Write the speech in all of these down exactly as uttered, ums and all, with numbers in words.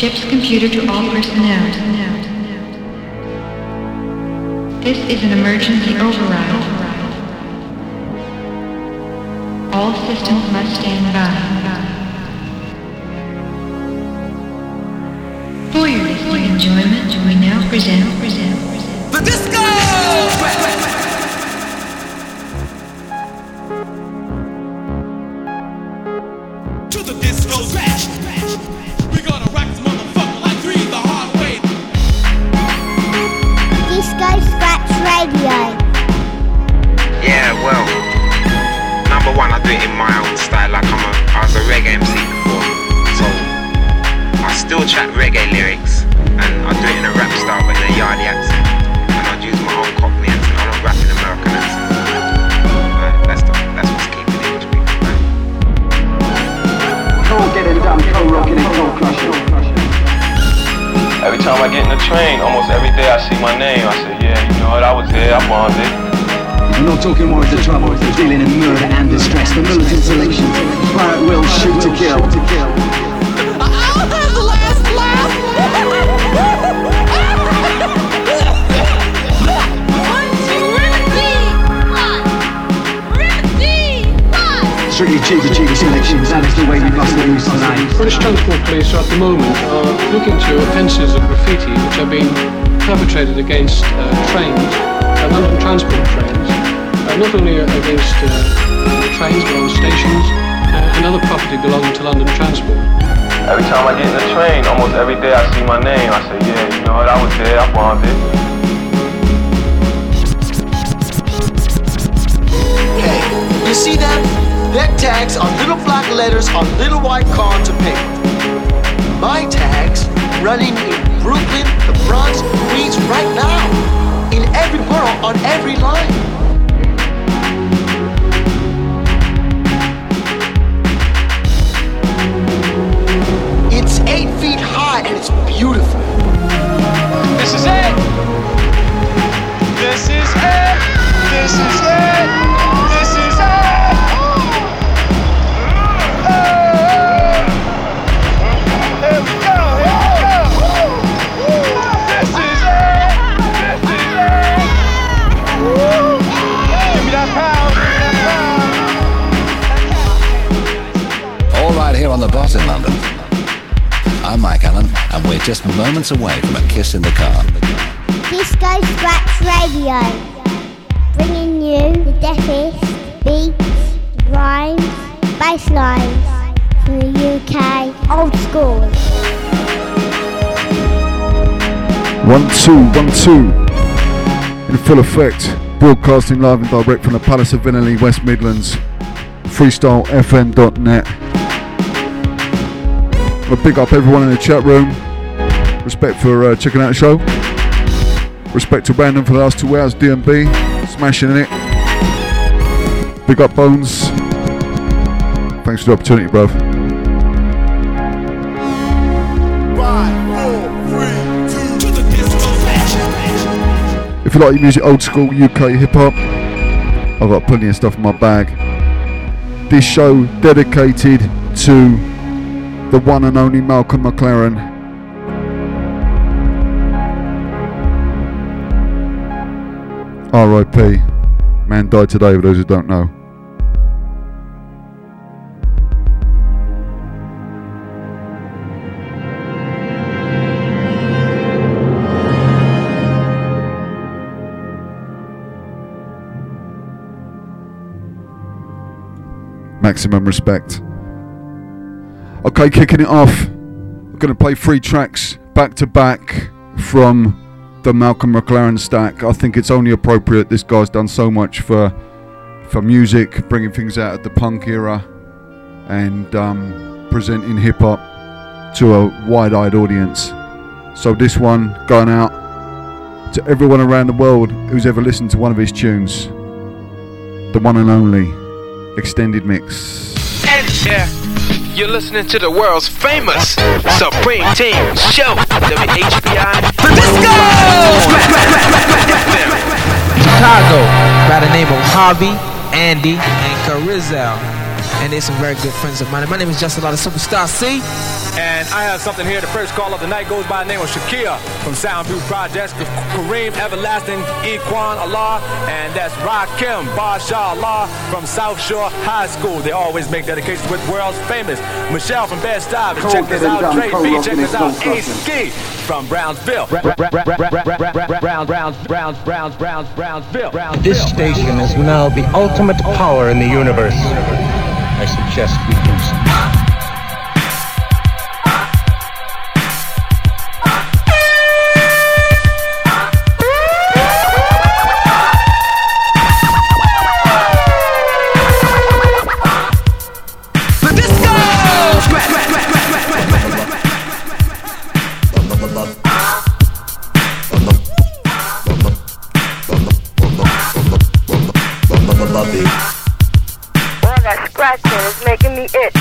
Ship's computer to all personnel. This is an emergency override. All systems must stand by. For your listening enjoyment, we now present, present, present. The disco! To the disco smash! We gonna rock this motherfucker like three the hard way. Disco Scratch Radio. Yeah, well, number one, I do it in my own style. Like I'm a, I was a reggae M C before, so I still chat reggae lyrics, and I do it in a rap style, but in a yardie accent, and I use my own Cockney accent. I'm not rapping American accent. Right, that's the, that's what's keeping English people, right? Cold getting done, cold rocking and cold crushing. Every time I get in the train, almost every day I see my name. I say, yeah, you know what, I was there, I bombed it. I'm not talking more of the trouble, they're dealing in murder and distress. The militant selection, pirate will shoot to kill. I'll have the last laugh! Strictly cheeky cheeky selections, that is the way we bust the loose tonight. British Transport Police are at the moment are looking into offences of graffiti which are being perpetrated against uh, trains, uh, London Transport trains, uh, not only against uh, trains but on stations uh, and other property belonging to London Transport. Every time I get in the train, almost every day I see my name. I say, yeah, you know what, I was there, I bombed it. Hey, you see them? Their tags are little black letters on little white cards of paper. My tags running in Brooklyn, the Bronx, Queens right now. In every borough, on every line. It's eight feet high and it's beautiful. This is it! This is it! This is it! This is it! Here on the Boss in London. I'm Mike Allen, and we're just moments away from a kiss in the car. Disco Scratch Radio. Bringing you the deafest beats, rhymes, bass lines from the U K old school. One, two, one, two. In full effect. Broadcasting live and direct from the Palace of Vinelli, West Midlands. freestyle f m dot net. I'll pick up everyone in the chat room. Respect for uh, checking out the show. Respect to Brandon for the last two hours. D and B, smashing it. Big up Bones. Thanks for the opportunity, bruv. If you like your music old school U K hip hop, I've got plenty of stuff in my bag. This show dedicated to the one and only Malcolm McLaren. R I P. Man died today, for those who don't know. Maximum respect. Okay, kicking it off. We're going to play three tracks back to back from the Malcolm McLaren stack. I think it's only appropriate. This guy's done so much for for music, bringing things out of the punk era and um, presenting hip hop to a wide-eyed audience. So this one going out to everyone around the world who's ever listened to one of his tunes. The one and only extended mix. And yeah, you're listening to the world's famous Supreme Team Show. W H B I. Let's go! Chicago, by the name of Javi, Andy, and Carizel. And they're some very good friends of mine. My name is Just a Lot of Superstar C. And I have something here. The first call of the night goes by the name of Shakir from Soundview Projects, Kareem Everlasting, Equan Allah, and that's Rakim Basha Allah from South Shore High School. They always make dedications with world's famous Michelle from Bed-Stuy. Check this out, Dre B. Check this out, A-Ski from Brownsville. Browns, Browns, Browns, Browns, Browns, Browns, Brownsville. This station is now the ultimate power in the universe. I suggest we do so. It's making me itch.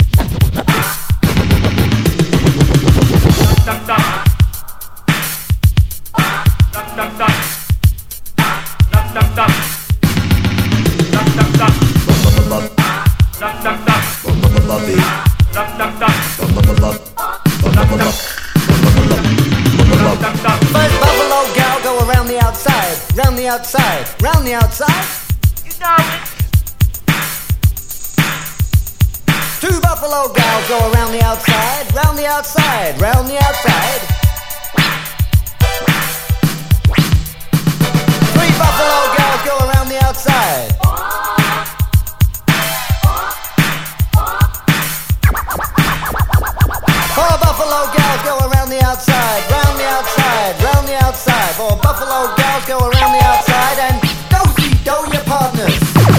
First buffalo gal go around the outside, round the outside, round the outside. You know it. Two buffalo gals go around the outside, round the outside, round the outside. Three buffalo gals go around the outside. Four buffalo gals go around the outside, round the outside, round the outside. Four buffalo gals go around the outside and do-si-do your partners.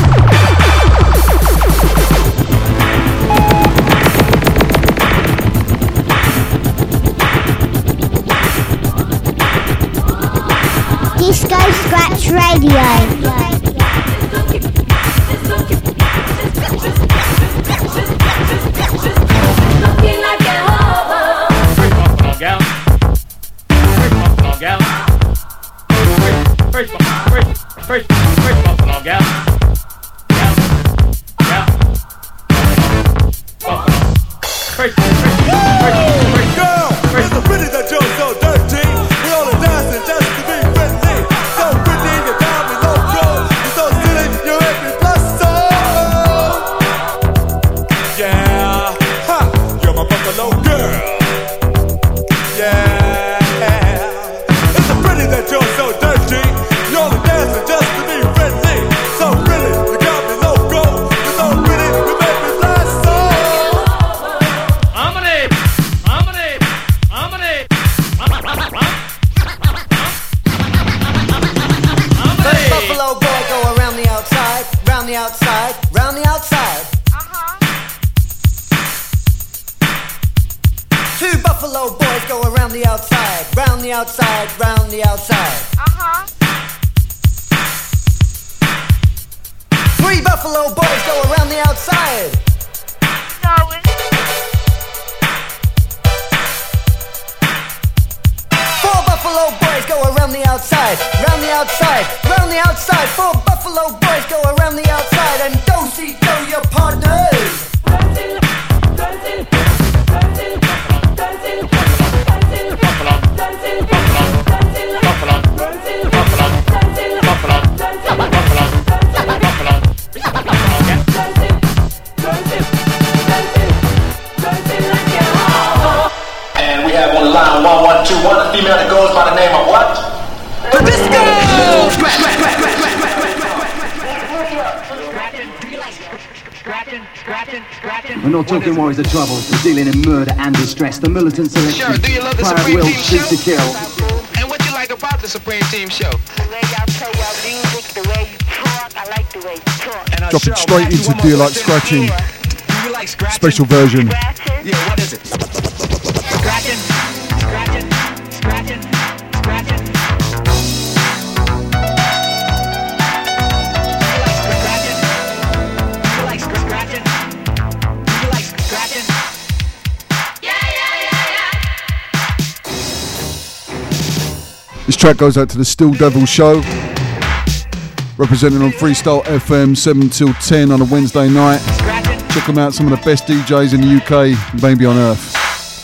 Disco Scratch Radio. First, first, first, first buffalo gal. Gal, gal, buffalo. First, first, first, first, girl, it's the pretty that you're so dirty. We only dancing just to be friendly. So pretty, you got me loco. You're so silly, you make me blush so. Yeah, ha, you're my buffalo girl. Yeah, it's the pretty that you're so dirty. You only dancing just to be friendly. So pretty, you got me loco. You're so pretty, you make me blush so. I'm an ape. I'm an ape. I'm an ape. First buffalo boy go around the outside, round the outside, round the outside. Uh-huh. Two buffalo boys go around the outside, round the outside, round the outside. Uh-huh. Three buffalo boys go around the outside. You know it. Four buffalo boys go around the outside, round the outside, round the outside. Four buffalo boys go around the outside and do-si-do your partners. And we have on the line one one two one, a female that goes by the name of what? The Disco! We're not talking warriors of trouble, we're dealing in murder and distress. The militant selection, Sure, do you love the Pirate Supreme Will, Team shoot show? to kill. And what you like about the Supreme Team show? The way y'all play your music, the way you talk, I like the way you talk. And, uh, Drop it Cheryl, straight can I ask into you one Do You more Like question? Scratching? Do you like scratching? Special version. Yeah, what is it? Scratching, scratching, scratching, scratching. You like scratching? You like scratching? Yeah, yeah, yeah, yeah. This track goes out to the Still Devil Show, representing on Freestyle F M seven till ten on a Wednesday night. Check them out, some of the best D Js in the U K, maybe on earth.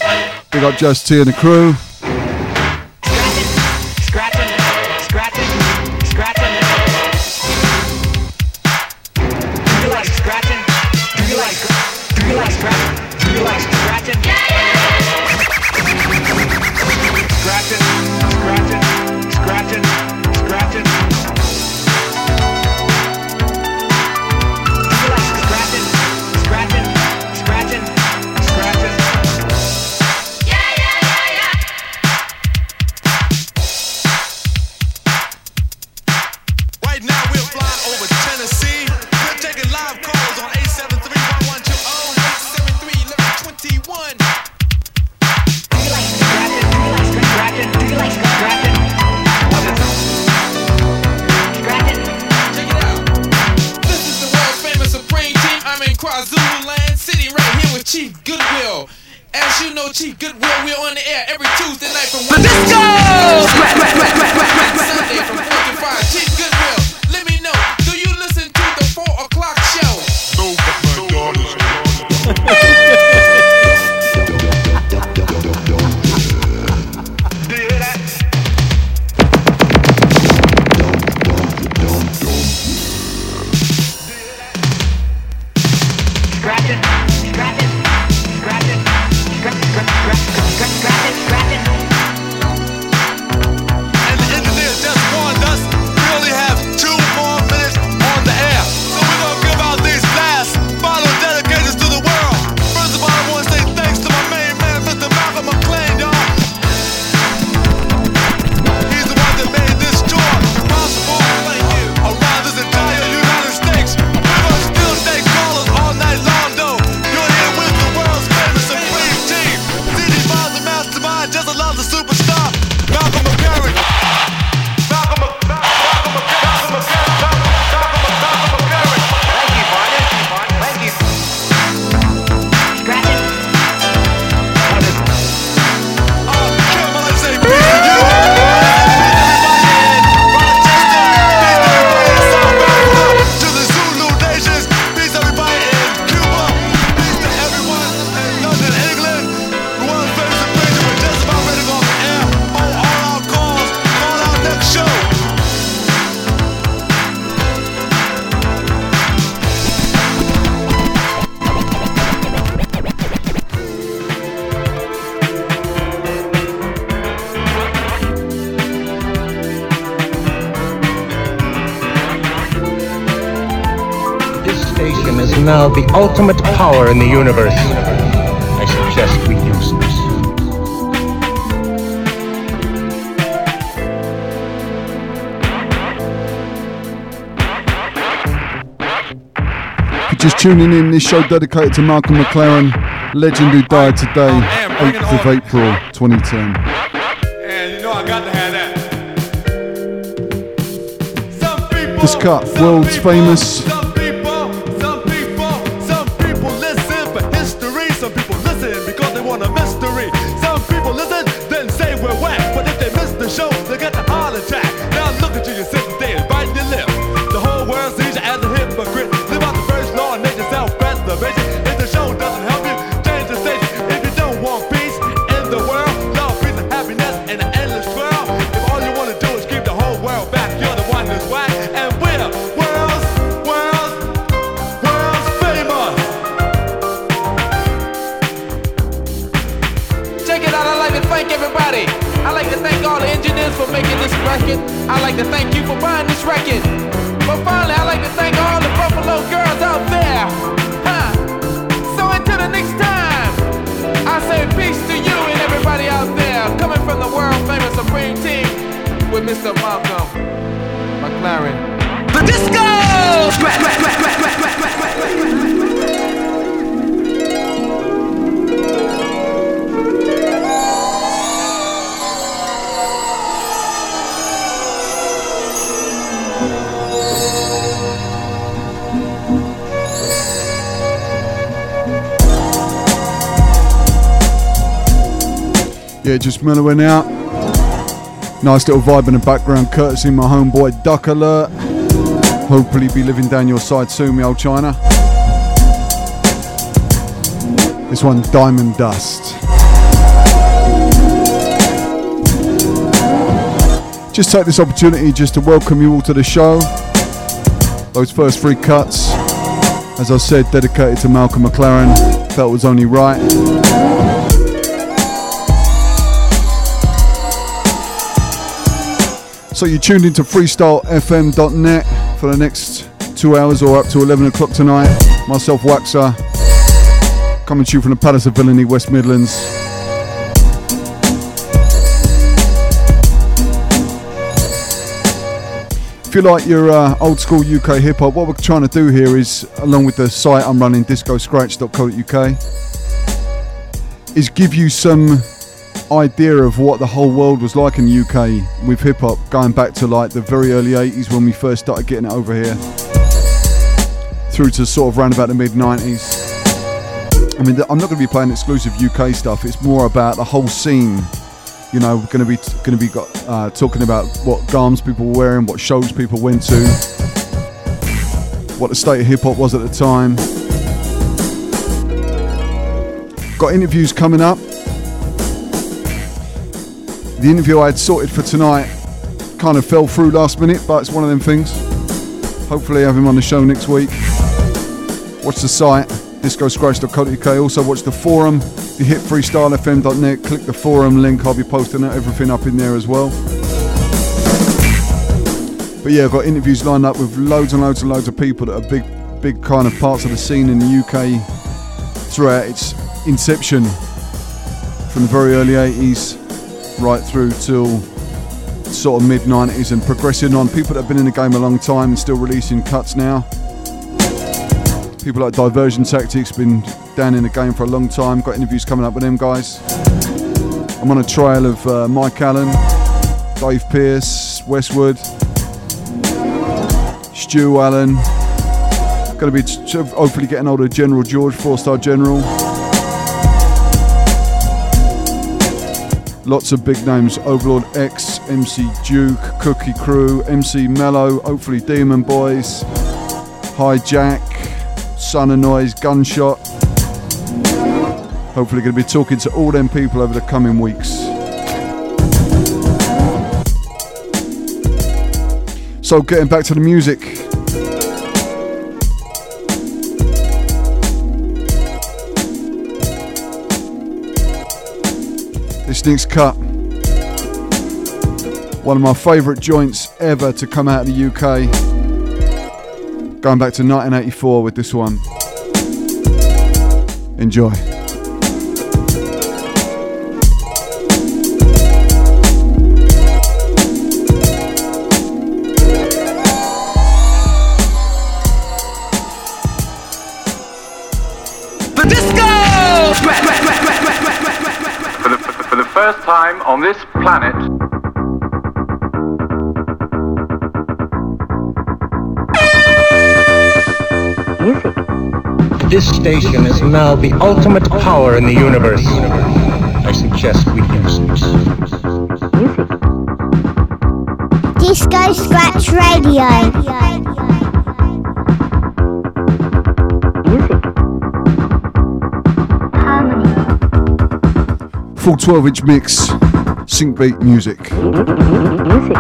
Big up Just T and the crew. Now the ultimate power in the universe. I suggest we use If you're just tuning in, this show dedicated to Malcolm McLaren, legend who died today, eighth of April twenty ten. And you know I got to have that. This cut, world's famous. I'd like to thank you for buying this record. But finally, I'd like to thank all the Buffalo girls out there. Huh. So until the next time, I say peace to you and everybody out there. Coming from the world famous Supreme Team with Mister Malcolm McLaren. The disco! Yeah, just mellowing out. Nice little vibe in the background, courtesy my homeboy Duck Alert. Hopefully be living down your side soon, me old China. This one, Diamond Dust. Just take this opportunity just to welcome you all to the show. Those first three cuts, as I said, dedicated to Malcolm McLaren. Felt it was only right. So you're tuned into freestyle f m dot net for the next two hours or up to eleven o'clock tonight. Myself, Waxer, coming to you from the Palace of Villainy, West Midlands. If you like your uh, old school U K hip hop, what we're trying to do here is, along with the site I'm running, disco scratch dot co dot u k, is give you some idea of what the whole world was like in the U K with hip hop, going back to like the very early eighties when we first started getting it over here, through to sort of round about the mid nineties. I mean, I'm not going to be playing exclusive U K stuff. It's more about the whole scene. You know, we're going to be going to be got, uh, talking about what garms people were wearing, what shows people went to, what the state of hip hop was at the time. Got interviews coming up. The interview I had sorted for tonight kind of fell through last minute, but it's one of them things. Hopefully have him on the show next week. Watch the site, disco scratch dot co dot u k. Also watch the forum. If you hit freestyle f m dot net, click the forum link. I'll be posting everything up in there as well. But yeah, I've got interviews lined up with loads and loads and loads of people that are big, big kind of parts of the scene in the U K throughout its inception, from the very early eighties right through till sort of mid nineties and progressing on. People that have been in the game a long time and still releasing cuts now. People like Diversion Tactics, been down in the game for a long time. Got interviews coming up with them guys. I'm on a trail of uh, Mike Allen, Dave Pearce, Westwood, Stu Allen. Going to be t- hopefully getting hold of General George, four-star General. Lots of big names: Overlord X, M C Duke, Cookie Crew, M C Mello, hopefully Demon Boys, Hijack, Son of Noise, Gunshot. Hopefully going to be talking to all them people over the coming weeks. So getting back to the music. This next cut, one of my favourite joints ever to come out of the U K. Going back to nineteen eighty-four with this one. Enjoy. The disco! For the, for the first time on this planet, This station is now the ultimate power in the universe. I suggest we use it. Disco Scratch Radio. Full twelve inch mix, sync beat music. Music.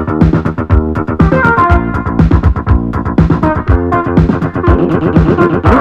Music.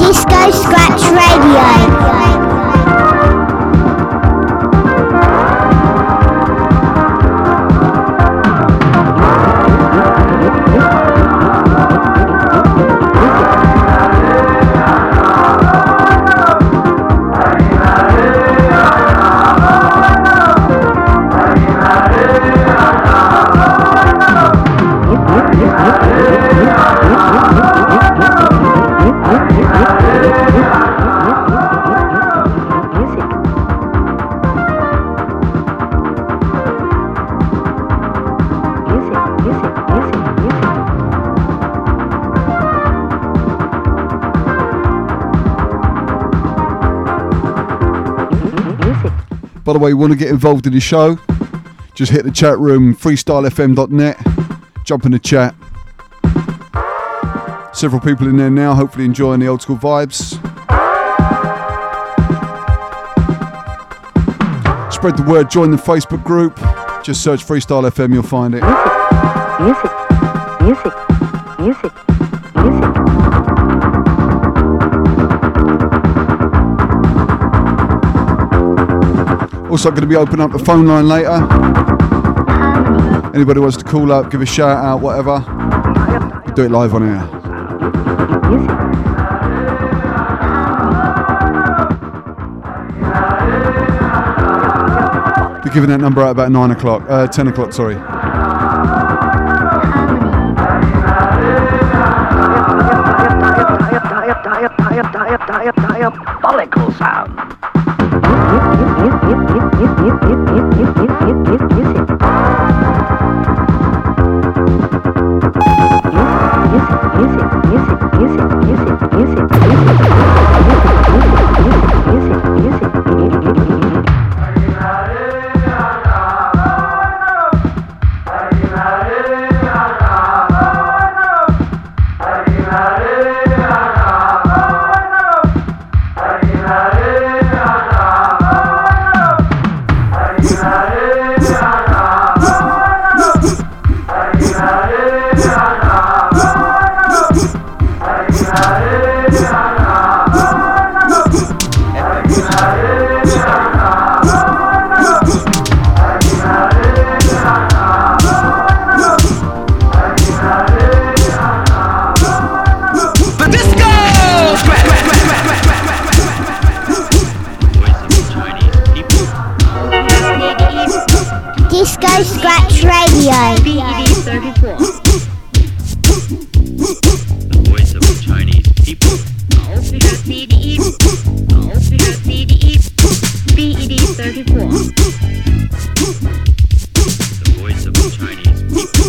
Disco Scratch Radio. By the way, you want to get involved in the show, just hit the chat room, freestyle f m dot net, jump in the chat. Several people in there now, hopefully enjoying the old school vibes. Spread the word, join the Facebook group, just search Freestyle F M, you'll find it. Music, music, music, music, music. Also going to be opening up the phone line later. Anybody wants to call up, give a shout out, whatever, do it live on air. Be giving that number out about nine o'clock, uh, ten o'clock, sorry. Diabolical sound. Disco Scratch Radio. B E D thirty-four. The voice of the Chinese people. C D E. C D E. B E D thirty-four. The voice of the Chinese people.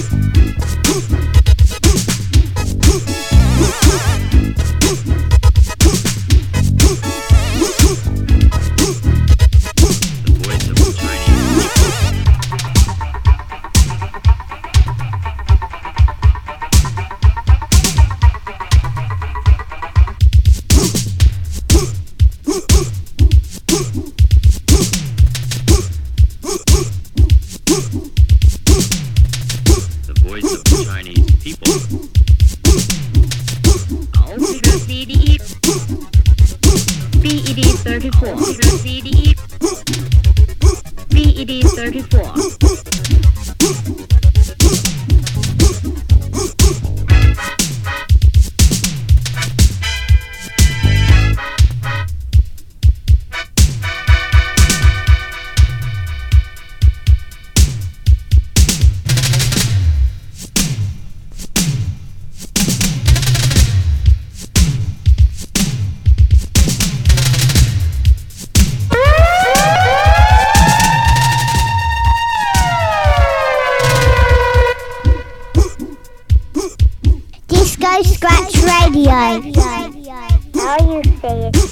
Disco Scratch Radio. How you say it?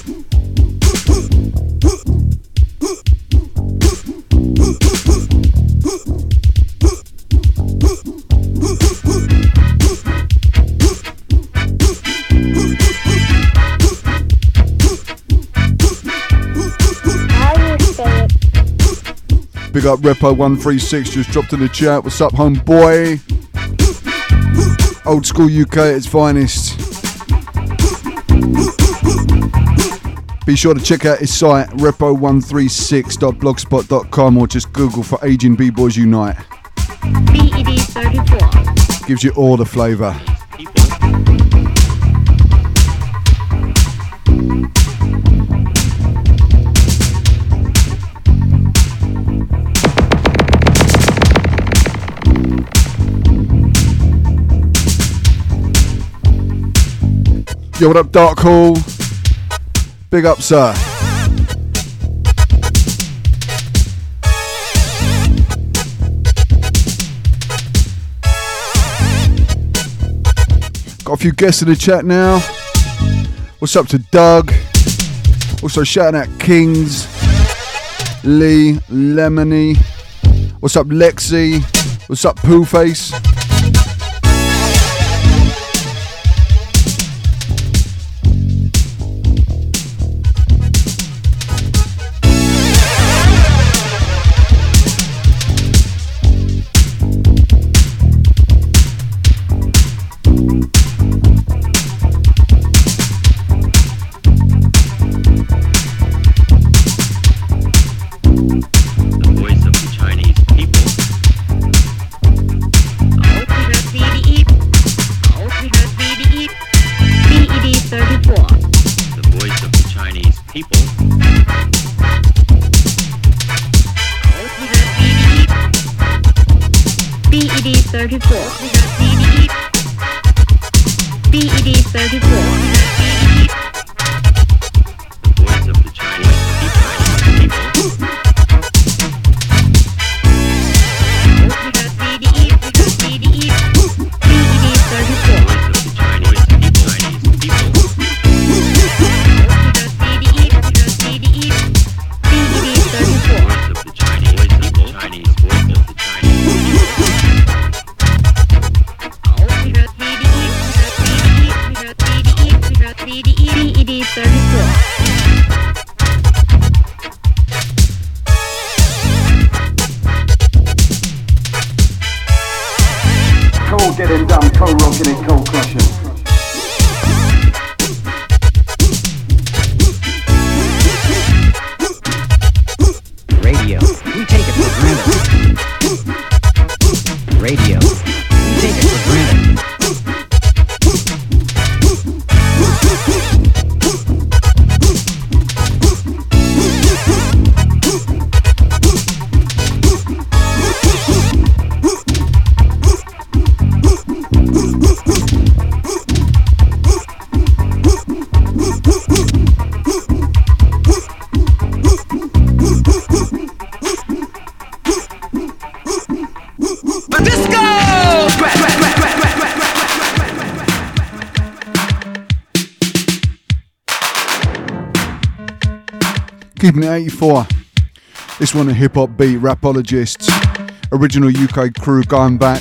Big up Repo one three six, just dropped in the chat. What's up, homeboy? Old school U K at its finest. Be sure to check out his site, repo one three six dot blogspot dot com, or just Google for Aging B-Boys Unite. B E D thirty-four. Gives you all the flavour. Yo, what up, Dark Hall? Big up, sir. Got a few guests in the chat now. What's up to Doug? Also shouting out Kings, Lee, Lemony. What's up, Lexi? What's up, Poohface? thirty-four. B E D thirty-four. Voice of the Chinese people. Cold getting done, cold rocking it, cold crushing. Radio, we take it for granted. Radio, we take it for granted. Keeping it eighty-four. This one a hip hop beat, Rapologists. Original U K crew going back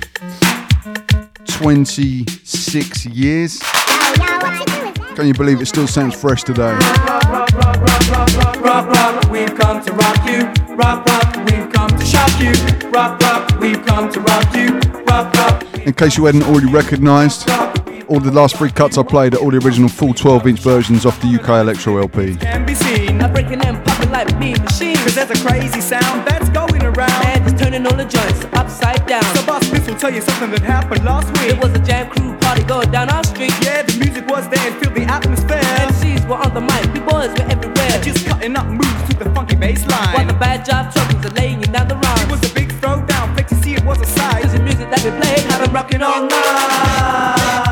twenty-six years. Can you believe it still sounds fresh today? Rock, rock, rock, rock, rock, rock, we've come to rock you. Rock, rock, we've come to shock you. Rock, rock, we've come to rock you. Rock, rock. In case you hadn't already recognised, all the last three cuts I played are all the original full twelve inch versions off the U K Electro L P. Can be seen, I'm breaking them popping like mean machines. Cause there's a crazy sound that's going around. And it's turning all the joints upside down. So Boss Smith will tell you something that happened last week. It was a jam crew party going down our street. Yeah, the music was there and filled the atmosphere. M Cs were on the mic, B-boys were everywhere. Just cutting up moves to the funky bass line. While the bad job truckers are laying you down the rhymes. It was a big throwdown, fake to see it was a sight. Cause the music that we played had them rocking all night.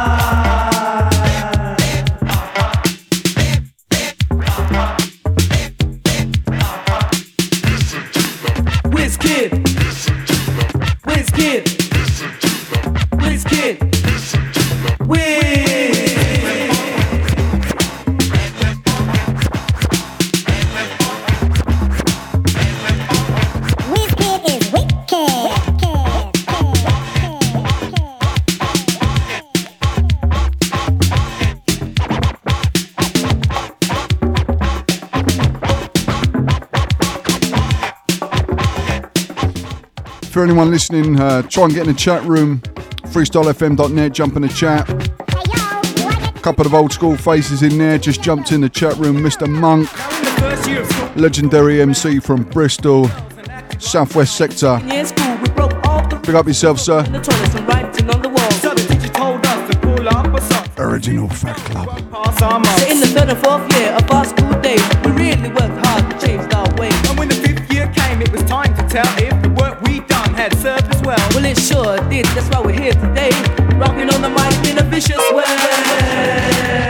Wizkid, Wizkid, Wizkid, Wiz. Wizkid is wicked. For anyone listening, uh, try and get in the chat room, freestyle f m dot net, jump in the chat. Couple of old school faces in there. Just jumped in the chat room. Mister Monk, legendary M C from Bristol, Southwest Sector. Big up yourself, sir. Original Fat Club. So in the third and fourth year of our school days, we really worked hard to change our ways. And when the fifth year came, it was time to tell if the work we done had served us well. Well, it sure did. That's why we're here today, rocking on the mic in a vicious way.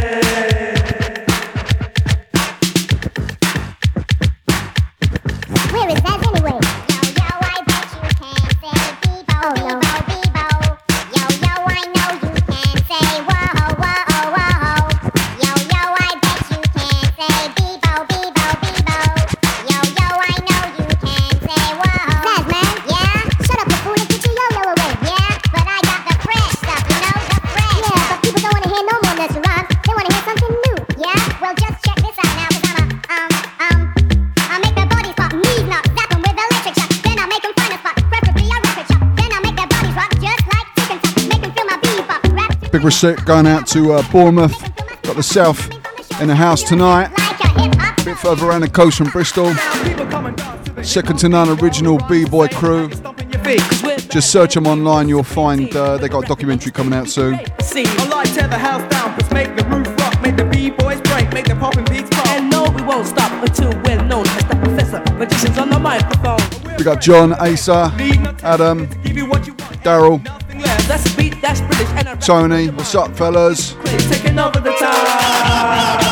Big respect going out to uh, Bournemouth. Got the South in the house tonight. A bit further around the coast from Bristol. Second to none original B-boy crew. Just search them online, you'll find uh, they got a documentary coming out soon. I like tear the house down, plus make the roof rock, make the B-boys break, make the poppin' beats pop. And no, we won't stop until we're known as the professor. Magicians on the microphone. We got John, Asa, Adam, Daryl, That's a beat, that's British and a Tony. What's up, fellas? taking over the time.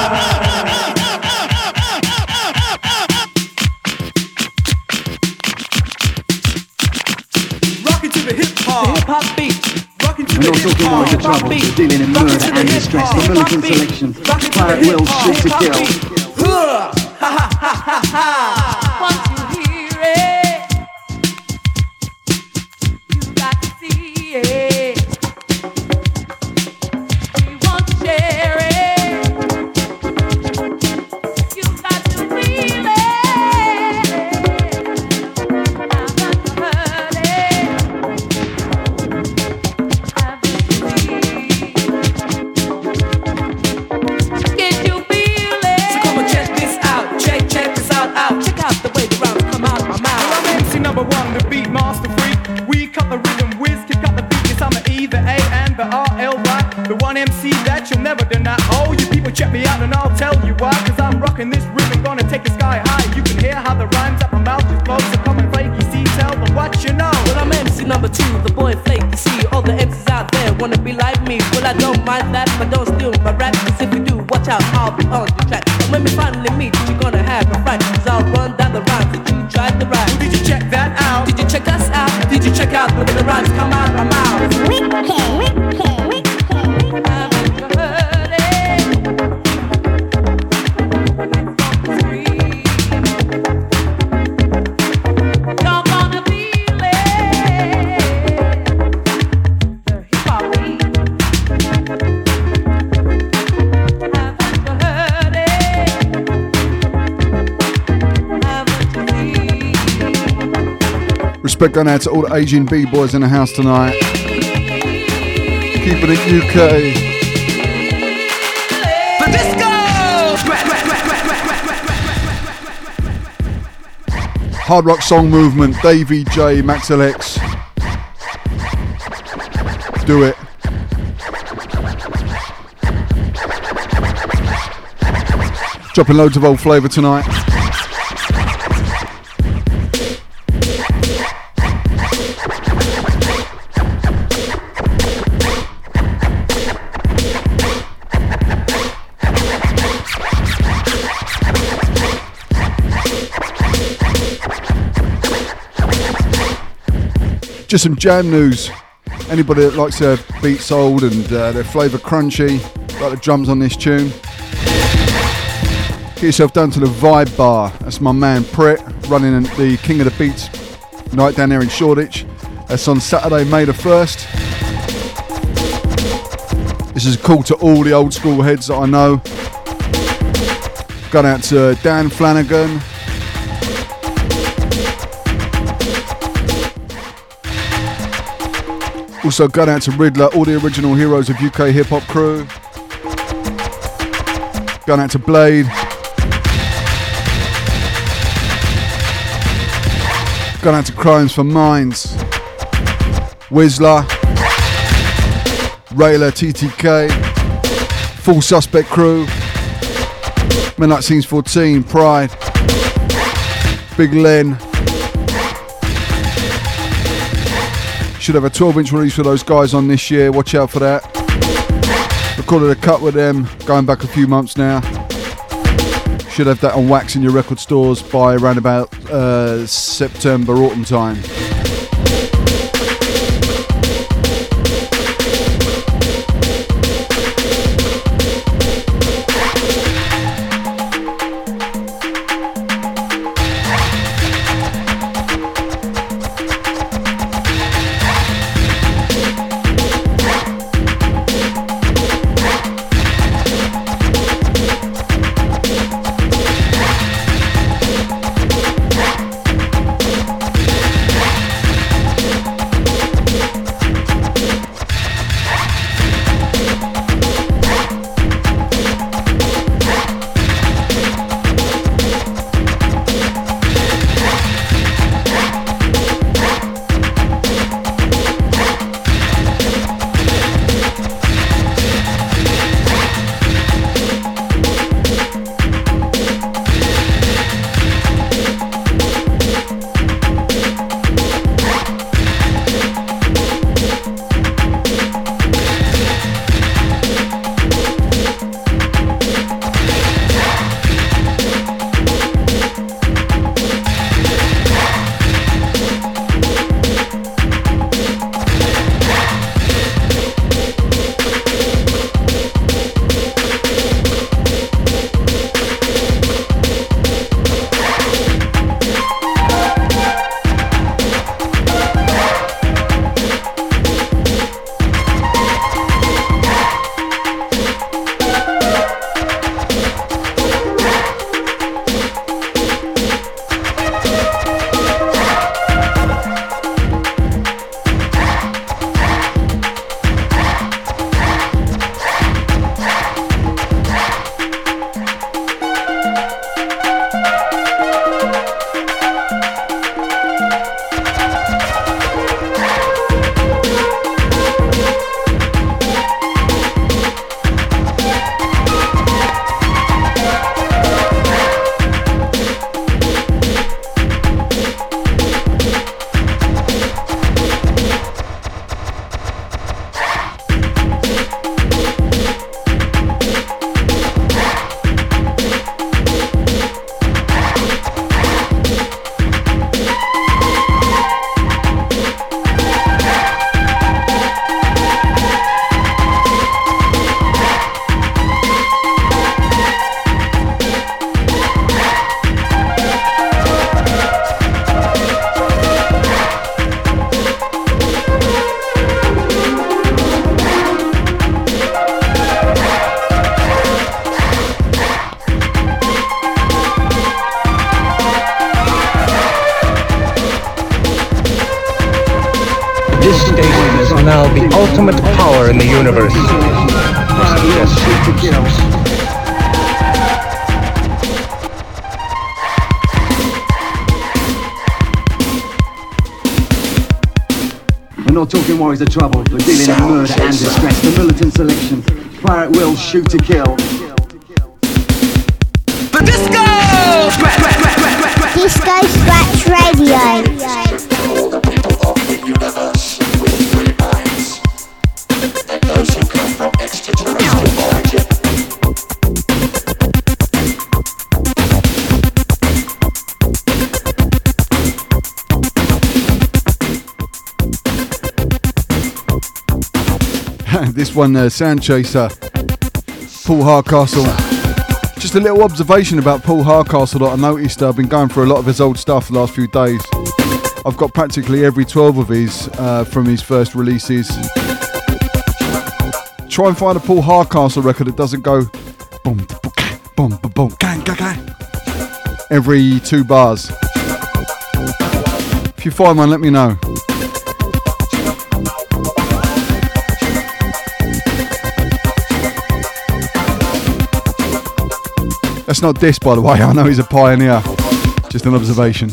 Rockin' to the hip-hop. Hip hop beat. Rockin' to We're the not talking hip-hop. about the trouble, dealing in murder and distress, the militant selection, pirate will shoot to kill. Ha ha ha ha ha. Once you hear it, you got to see it. We want to share it. You got to feel it. I've got to hurt it. I've got to see. Can you feel it? So come and check this out. Check, check this out, out. Check out the way the rhymes come out my mouth. Well, I'm M C number one, the beat master freak. We cut the rhythm, whiz, kick up the beat. Yes, I'm the E, the A, and the R L Y. The one M C that you'll never deny. Oh, you people check me out and I'll tell you why. Cause I'm rocking this rhythm, gonna take the sky high. You can hear how the rhymes up my mouth just flow. So come and flaky, see, tell them what you know. Well, I'm M C number two, the boy Flake. You see, all the M Cs out there wanna be like me. Well, I don't mind that, but don't steal my rap. Cause if you do, watch out, I'll be on your track. And when we finally meet, you're gonna have a fright. Cause I'll run down the rhymes that you tried to write. Well, did you check that out? Did you check us out? Did you check out the way the rhymes come out my mouth? Wicked, wicked, wicked. Haven't you heard it? You're gonna feel it. The hip-hop beat. Haven't you heard it? Haven't you seen? Respect going out to all the Asian B-boys in the house tonight. Keeping it U K. The disco! Hard rock song movement. Davey J, Max L X. Do it. Dropping loads of old flavour tonight. Just some jam news. Anybody that likes their beats old and uh, their flavour crunchy, like the drums on this tune, get yourself down to the Vibe Bar. That's my man Pret running the King of the Beats night down there in Shoreditch. That's on Saturday, May the first. This is a call to all the old school heads that I know. Going out to Dan Flanagan. Also going out to Riddler, all the original heroes of U K hip hop crew. Going out to Blade. Going out to Crimes for Minds. Whistler. Rayla, T T K. Full Suspect Crew. Midnight Scenes fourteen. Pride. Big Len. Should have a twelve inch release for those guys on this year. Watch out for that. Recorded a cut with them going back a few months now. Should have that on wax in your record stores by around about uh, September, autumn time. This station is now the ultimate power in the universe. I suggest you We're not talking warriors of trouble, we're dealing in murder and distress. The militant selection, fire at will, shoot to kill. The disco! Disco Scratch Radio. Those who come from extraterrestrial origin. This one, uh, Sound Chaser, Paul Hardcastle. Just a little observation about Paul Hardcastle that I noticed. I've been going through a lot of his old stuff the last few days. I've got practically every twelve of his uh, from his first releases. Try and find a Paul Hardcastle record that doesn't go boom, boom, boom, boom, gang, gang, gang every two bars. If you find one, let me know. That's not diss, by the way. I know he's a pioneer. Just an observation.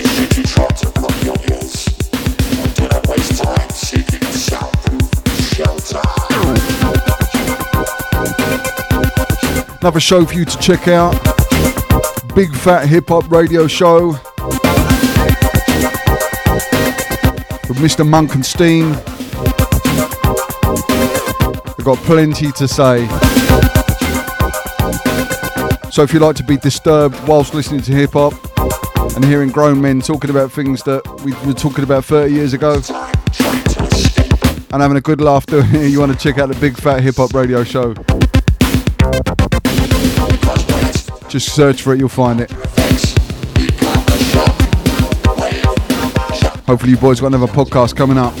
Another show for you to check out. Big Fat Hip Hop Radio Show with Mister Monk and Steam. I've got plenty to say. So if you like to be disturbed whilst listening to hip hop and hearing grown men talking about things that we were talking about thirty years ago and having a good laugh doing it, you want to check out the Big Fat Hip Hop Radio Show. Just search for it, you'll find it. Hopefully you boys got another podcast coming up.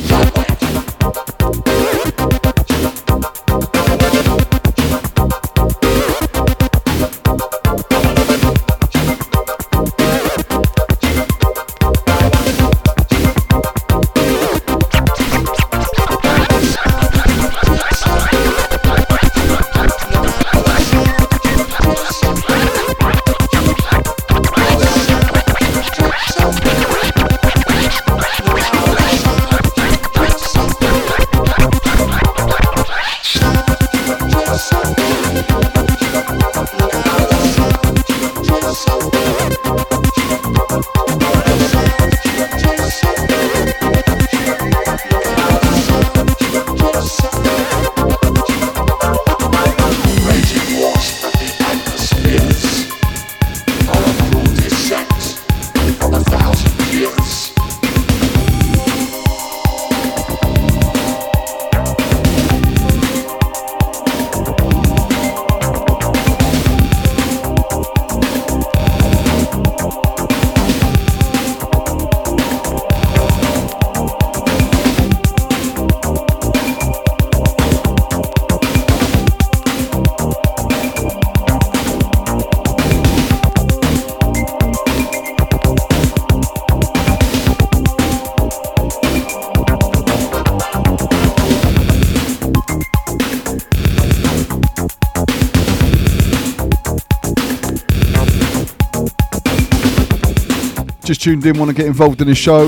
Just tuned in, want to get involved in the show,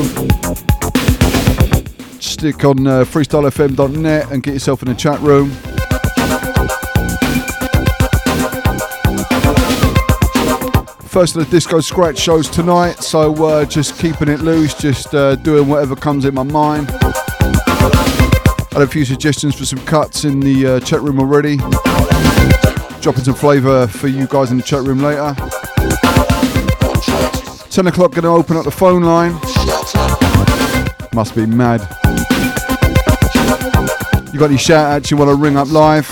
stick on uh, freestyle f m dot net and get yourself in the chat room. First of the Disco Scratch shows tonight, so uh, just keeping it loose, just uh, doing whatever comes in my mind. Had a few suggestions for some cuts in the uh, chat room already. Dropping some flavour for you guys in the chat room later. ten o'clock going to open up the phone line. Must be mad. You got any shout outs you want to ring up live?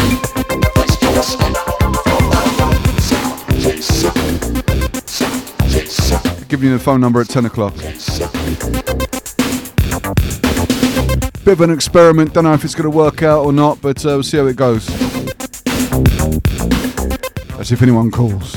I'll give you the phone number at ten o'clock. Bit of an experiment, don't know if it's going to work out or not, but uh, we'll see how it goes. That's if anyone calls.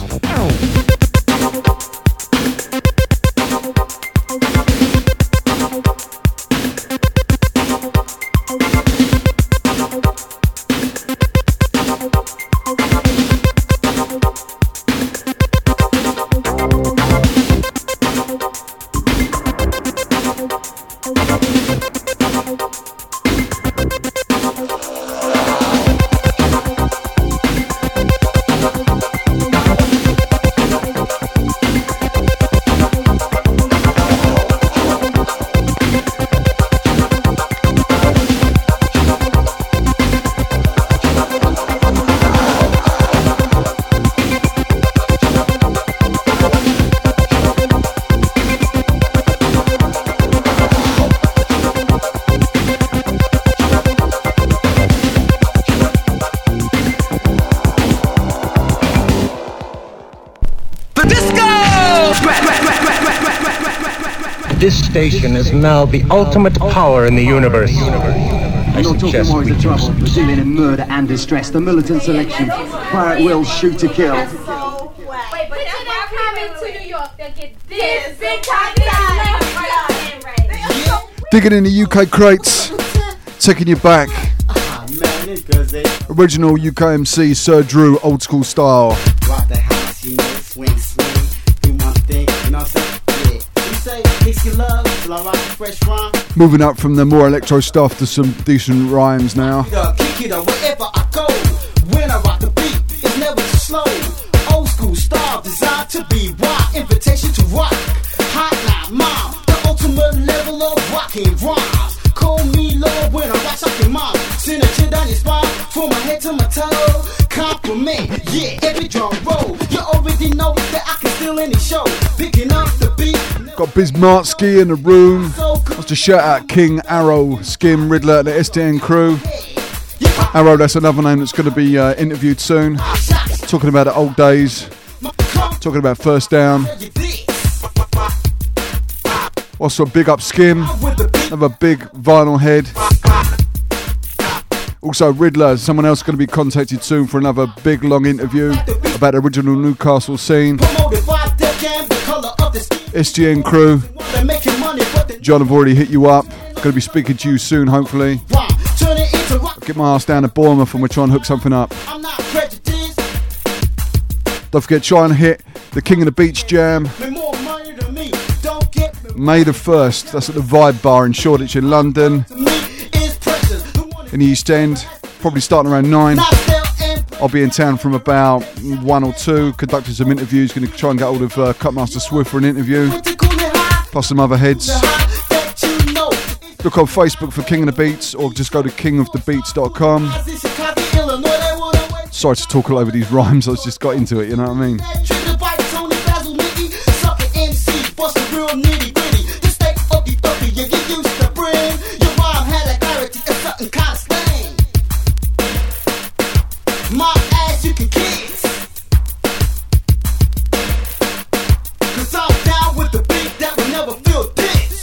This station is now the ultimate power in the universe. I We're not talking suggest worries we of trouble. We're dealing in murder and distress. The militant selection. Fire at will, shoot to kill. Wait, but that's why I'm coming to New York. They get this big time. Digging in the U K crates, taking you back. Original U K M C Sir Drew, old school style. Rock the house. Moving up from the more electro stuff to some decent rhymes now. Kick it up wherever I go. When I rock the beat, it's never too slow. Old school style designed to be wild. Invitation to rock. Hotline mom. The ultimate level of rocking rhymes. Call me Lord when I watch out your mom. Send a chill down your spine. From my head to my toe. Compliment, yeah, every drum roll. You already know that I can steal any show. Picking up the beat. Got Bismarcky in the room. Wants to shout out King, Arrow, Skim, Riddler, the S T N crew. Arrow, that's another name that's going to be uh, interviewed soon. Talking about the old days. Talking about First Down. Also, big up Skim. Another big vinyl head. Also, Riddler, someone else going to be contacted soon for another big long interview about the original Newcastle scene. S G N crew. John, I've already hit you up. Going to be speaking to you soon, hopefully. I'll get my ass down to Bournemouth and we'll try and hook something up. Don't forget, try and hit the King of the Beach Jam. May the first. That's at the Vibe Bar in Shoreditch in London. In the East End, probably starting around nine. I'll be in town from about one or two, conducting some interviews, going to try and get hold of uh, Cutmaster Swift for an interview, plus some other heads. Look on Facebook for King of the Beats, or just go to king of the beats dot com. Sorry to talk all over these rhymes, I just got into it, you know what I mean? My ass you can kiss. Cause I'm down with the beat that will never feel this.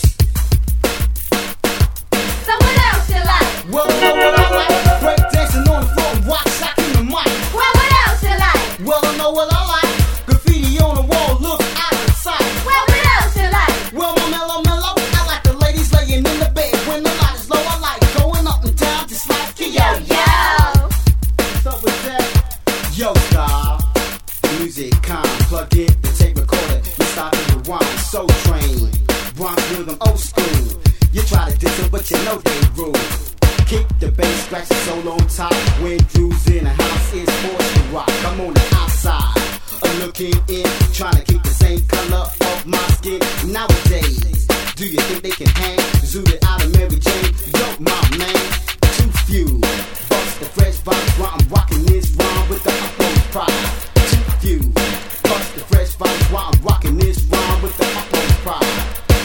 So what else you like? Well, I know what I like. Break dancing on the floor and rock shocking the mic. Well, what else you like? Well, I know what I like. Graffiti on the wall, look out of sight. Well, what else you like? Well, my mellow mellow, I like the ladies laying in the bed. When the light is low, I like going up and down just like yo, yo. What's up with that? Yo, star, music calm, plug in the tape recorder. You start to rewind, so trained. Bronx rhythm, old school. You try to diss them, but you know they rule. Kick the bass, scratch the solo on top. When Drew's in the house, it's forced to rock. I'm on the outside, I'm looking in, trying to keep the same color of my skin. Nowadays, do you think they can hang? Zooted out of Mary Jane, yo, my man, too few. Bust the fresh vibes while I'm rocking this rhyme with the utmost pride. Too few. Bust the fresh vibes while I'm rocking this rhyme with the utmost pride.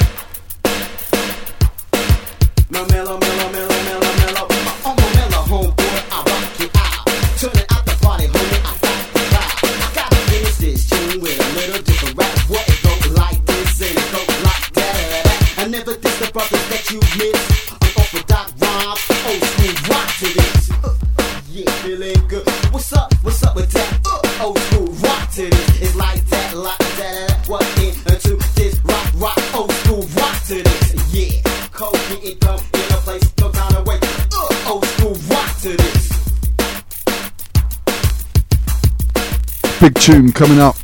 My mellow, mellow, mellow, mellow, mellow. On my mellow homeboy, I rock it out. Turning out the party, homie, I got the crowd. I gotta finish this tune with a little different rap. What it go like this and it go like that. I never diss the brothers that you miss. I'm off with Doc Rhymes, old school rock to this. Uh, yeah, feeling good. What's up? What's up with that? Uh, old school rock to this. It's like that, like that. What into this rock, rock, old school rock to this. Yeah, cold getting dumb in a place, no time to wait. Uh, old school rock to this. Big tune coming up.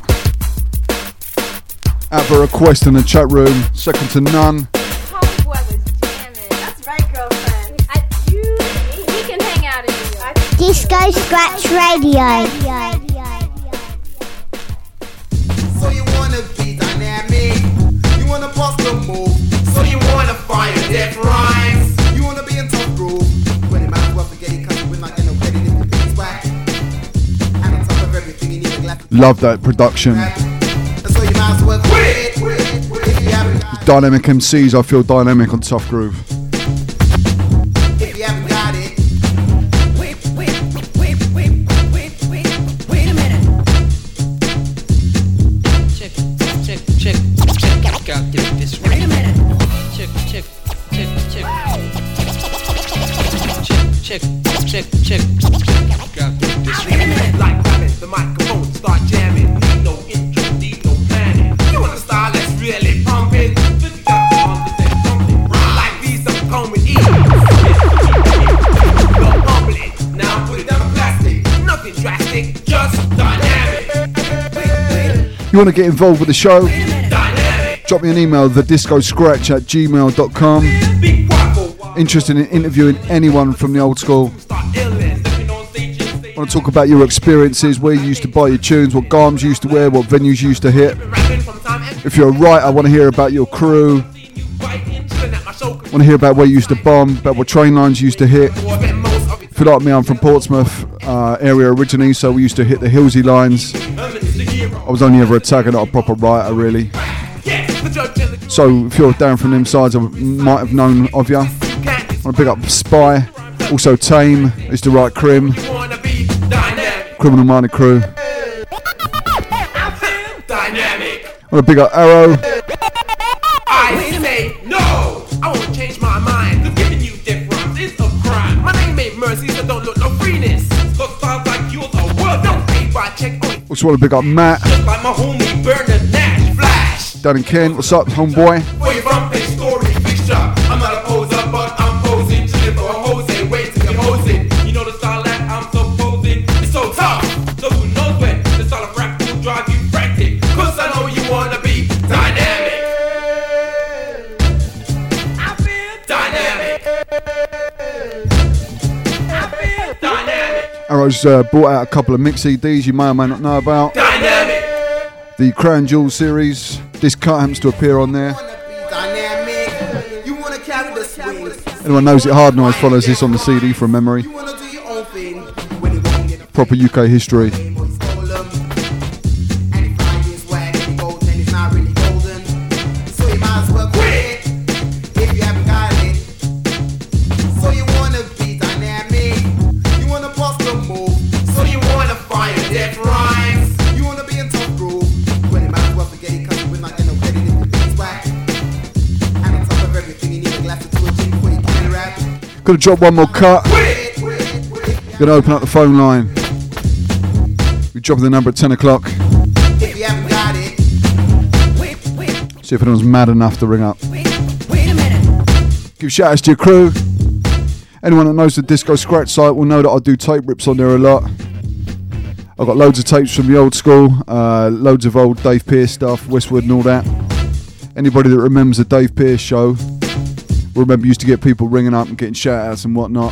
Out for a request in the chat room, second to none. Homeboy was jamming. That's right, girlfriend. I, you, he can hang out in New York. Disco Scratch Radio. So you wanna be dynamic, you wanna bust the move. So you wanna fire death rhymes, you wanna be in tough groove. When it might as well forget it, cause we're not gonna get it if the beat's whack. And on top of everything you need a glass. Love that production. So you might as well quit, quit, quit. If you haven't got it, Dynamic M Cs, I feel dynamic on Tough Groove. if you haven't got it. Wait, wait, wait, wait, wait, wait, wait a minute. Check, check, check, check out this. Wait a minute. Check, check, check, check. Check, check, check, check. Check out this. Wait a minute. Like grabbing the microphone, start jamming. Need no intro, need no planning. You want a style that's really pumping? Just got to understand something. Like these don't come with ease. Don't humble it. Now put it down on plastic. Nothing drastic, just dynamic. You want to get involved with the show? Dynamic. Drop me an email, the disco scratch at gmail dot com. Interested in interviewing anyone from the old school. Want to talk about your experiences, where you used to buy your tunes, what garms you used to wear, what venues you used to hit. If you're a writer, I want to hear about your crew. Want to hear about where you used to bomb, about what train lines you used to hit. If you're like me, I'm from Portsmouth uh, area originally, so we used to hit the Hillsy lines. I was only ever a tagger, not a proper writer, really. So if you're down from them sides, I might have known of you. I want to pick up Spy, also Tame. I used to write Crim, Criminal Minded Crew. I want to pick up Arrow. I say no, I won't change my mind. Cause giving you difference is a crime. My name ain't Mercy, so don't look no freeness. Cause styles like yours are worth don't pay by check. Also want to pick up Matt. Just like my homie Bernard Nash Flash. Down in Kent, what's up, homeboy? For your front page story picture. I'm not a poser, but I'm posing to live for a Jose. Wait till you're hosing. You know the style that I'm supposing. It's so tough. So who knows when the style of rap will drive you frantic. Cause I know you wanna be dynamic. I feel dynamic. I feel dynamic. Arrow's uh, brought out a couple of mix C Ds you may or may not know about. Dynamic. The Crown Jewel series. This cut happens to appear on there. Anyone knows it, Hard Noise follows this on the C D from memory. Proper U K history. Gonna drop one more cut. Gonna open up the phone line. We drop the number at ten o'clock. See if anyone's mad enough to ring up. Give shout outs to your crew. Anyone that knows the Disco Scratch site will know that I do tape rips on there a lot. I've got loads of tapes from the old school, uh, loads of old Dave Pearce stuff, Westwood and all that. Anybody that remembers the Dave Pearce show, remember used to get people ringing up and getting shout outs and whatnot.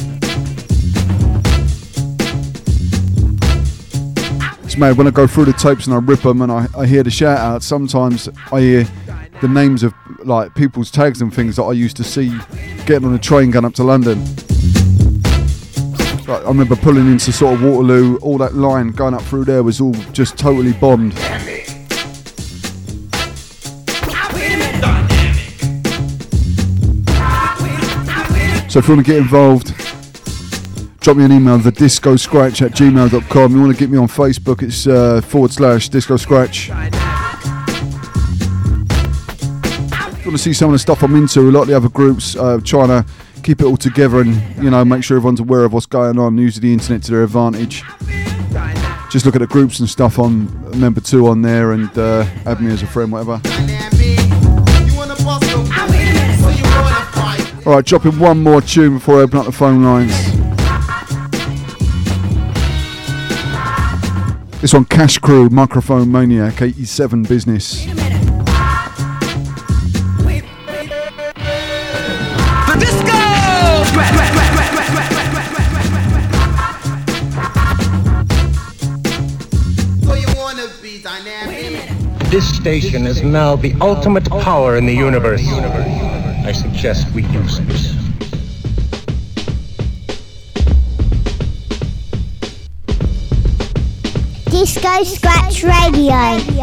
It's mad when I go through the tapes and I rip them and I, I hear the shout outs, sometimes I hear the names of like people's tags and things that I used to see getting on a train going up to London. Like, I remember pulling into sort of Waterloo, all that line going up through there was all just totally bombed. So if you want to get involved, drop me an email, the disco scratch at gmail dot com. You want to get me on Facebook, it's uh, forward slash disco scratch. If you want to see some of the stuff I'm into, a lot of the other groups uh, trying to keep it all together and, you know, make sure everyone's aware of what's going on, using the internet to their advantage. Just look at the groups and stuff on member two on there and uh, add me as a friend, whatever. Alright, dropping one more tune before I open up the phone lines. This one, Cash Crew, Microphone Maniac, eighty-seven Business. This station is now the ultimate power in the universe. I suggest we use it. Disco Scratch Radio.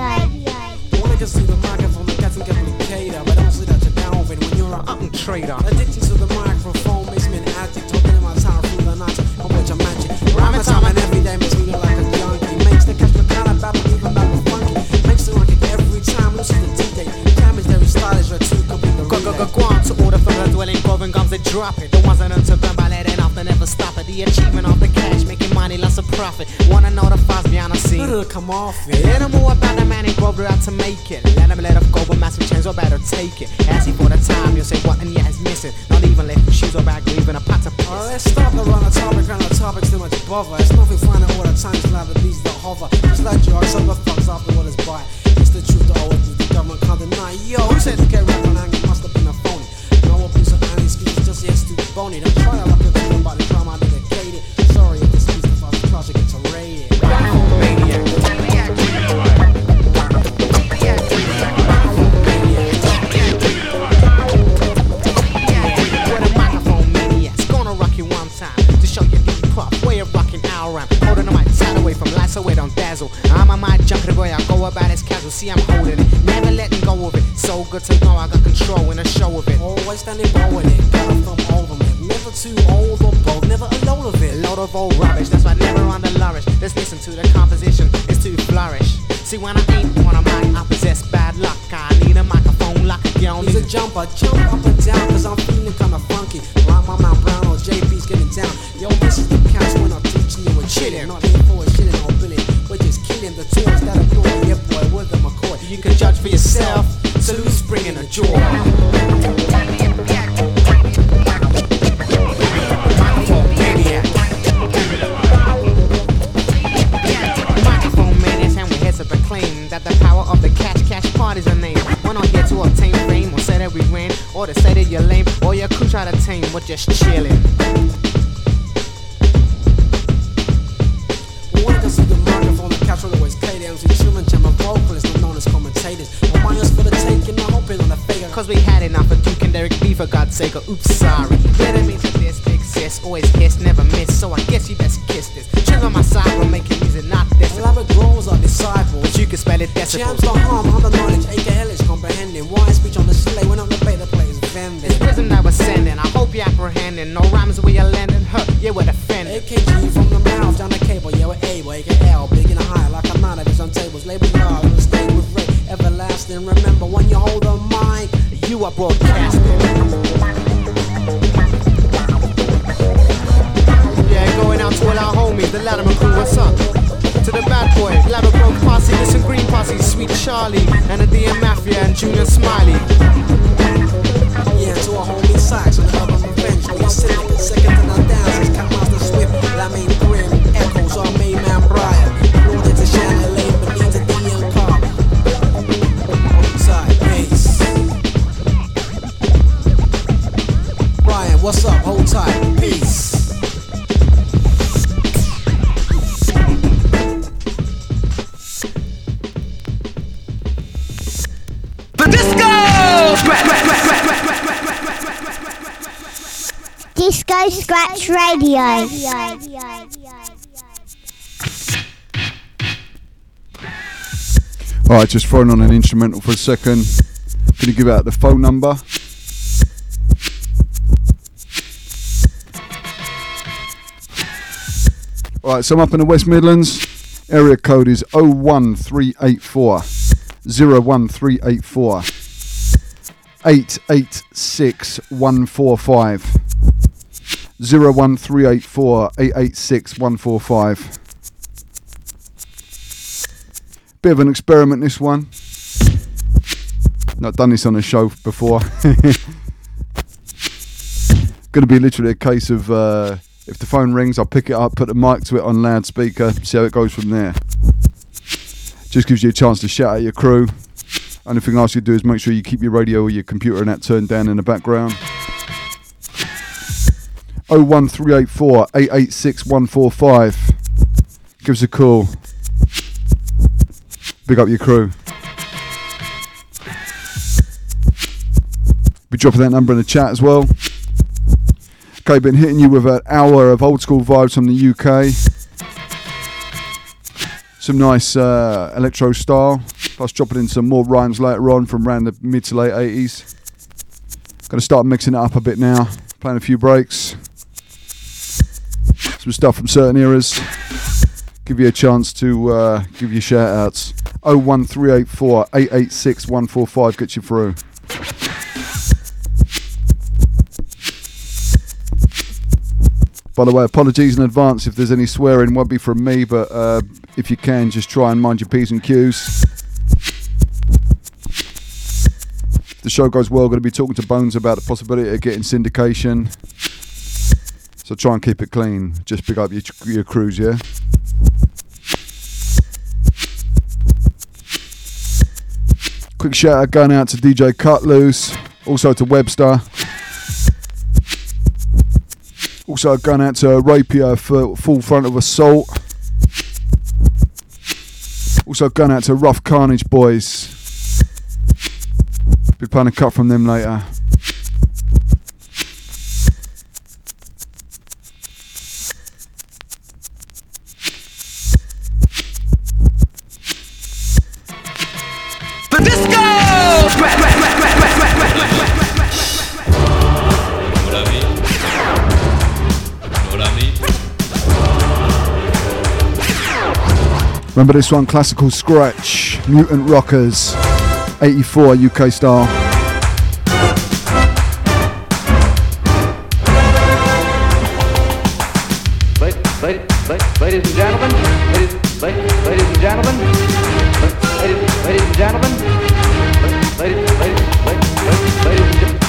Addicted to the microphone makes me an addict. Talking in my time through the night. I'm with your magic. Rhyme time and every day makes me look like a junkie. Makes the catch the kind of babble even babble funky. Makes it like it every time. Listen to D J. Cam is very stylish. Red two could be the go go go go on to order for the dwelling. Govern guns they drop it. The ones that enter burn by letting off they never stop it. The achievement of the cash making money lots of profit. Wanna know the files behind the scene? It'll come off it. Let them more about the man and go out to make it. Let them let them go with massive chains or better take it. Asking for the time you'll say what and yeah it's missing. Not even left shoes or bag or even a pot to piss. Oh, let's stop the run the topic and the topic's too much bother. It's nothing fun all the times like the bees that hover. Just like drugs, other fucks after what is by. It's the truth, the always the government comes other night. Yo, who said to get rap on anger? Must have been a phony. No one piece of Annie's skin is just yes too bony. Don't try to look at the about the drama I dedicated. Sorry if this piece of fast class gets rated. Maniac. With a microphone maniacs, gonna rock you one time to show you the pop way of rocking our rhyme. Holding the mic tight away from lights, so it don't dazzle. I'm a mic junkie, the way I go about it's casual. See, I'm holding it, never letting go of it. So good to know I got control in a show of it. Always standing bold with it, got a thumb over me. Never too old or bold, never a load of it. Load of old rubbish, that's why never on the flourish. Let's listen to the composition, it's to flourish. See, when I ain't on a mic, I possess bad luck. I need a microphone like a girl needs a jumper. Jump up and down, cause I'm feeling kinda funky. Like my Mount Brown or J B's getting down. Yo, this is the couch when I'm teaching you a chillin'. Not here for a shilling or billing. We're just killing the tunes that are going. Yeah, boy, with the McCoy. You can judge for yourself. Salute's bringing a joy. Microphone maniacs and we heads to proclaim that the power of the catch cash party's a name. We're not here to obtain fame or say that we win, or to say that you're lame or your crew try to tame. We're just chilling. We wanted to see the microphone, the catch will always play them. See children, jam a vocalist, not known as commentators. Or minus for the taking, I'm hoping on the faker. Cause we had enough of Duke and Derek B for God's sake, or oops, sorry. Better means that this exists, always hiss, never miss. So I guess you best kiss this. Chill on my side, we're making music, not this. Elaborate grows are disciples, but you can spell it decibels. Jams the harm, under knowledge, A K L is comprehending. Why speech on the sleigh when I'm the beta plays vending. It's wisdom that we're sending, I hope you're apprehending. No rhymes where you're landing, huh, yeah, we're defending. A K G from the mouth down the cable, yeah, we're able. A K L, big and high, like a nine of on tables. Label love, and stay with Ray, everlasting. Remember, when you hold a mic, you are broadcasting. Yeah, going out to all our homies, the Latimer crew, what's up? To the bad boy, Labrador Posse, listen Green Posse, Sweet Charlie, and the D M Mafia and Junior Smiley. Yeah, to our homie Sykes on the Urban Revenge, where you're sitting second to none down, since Catmaster Swift, Lamine Grim, Echoes, our main man Brian, Lord to Shannon Lane, Benita D M Carp. Side bass. Brian, what's up? Hold tight. Peace. Disco Scratch Radio. Alright, just throwing on an instrumental for a second. Gonna give out the phone number. Alright, so I'm up in the West Midlands. Area code is oh one three eight four oh one three eight four eight eight six one four five. oh one three eight four eight eight six one four five. Bit of an experiment, this one. Not done this on a show before. Going to be literally a case of uh, if the phone rings, I'll pick it up, put the mic to it on loudspeaker, see how it goes from there. Just gives you a chance to shout at your crew. Only thing I ask you to do is make sure you keep your radio or your computer and that turned down in the background. oh one three eight four eight eight six one four five. Give us a call. Big up your crew. Be dropping that number in the chat as well. Okay, been hitting you with an hour of old school vibes from the U K. Some nice uh, electro style. Plus dropping in some more rhymes later on from around the mid to late eighties. Gonna start mixing it up a bit now. Playing a few breaks. Some stuff from certain eras. Give you a chance to uh, give you shout outs. oh one three eight four eight eight six one four five gets you through. By the way, apologies in advance if there's any swearing. Won't be from me, but uh, if you can, just try and mind your P's and Q's. If the show goes well, going to be talking to Bones about the possibility of getting syndication. So try and keep it clean. Just pick up your, your crews, yeah? Quick shout out going out to D J Cut Loose, also to Webster. Also going out to Rapier for Full Front of Assault. Also going out to Rough Carnage Boys. Be playing a cut from them later. The disco! Remember this one, Classical Scratch, Mutant Rockers, eighty-four U K style. Ladies and gentlemen, ladies, ladies, ladies and gentlemen, ladies, ladies and gentlemen, ladies, ladies, ladies, ladies, ladies and gentlemen.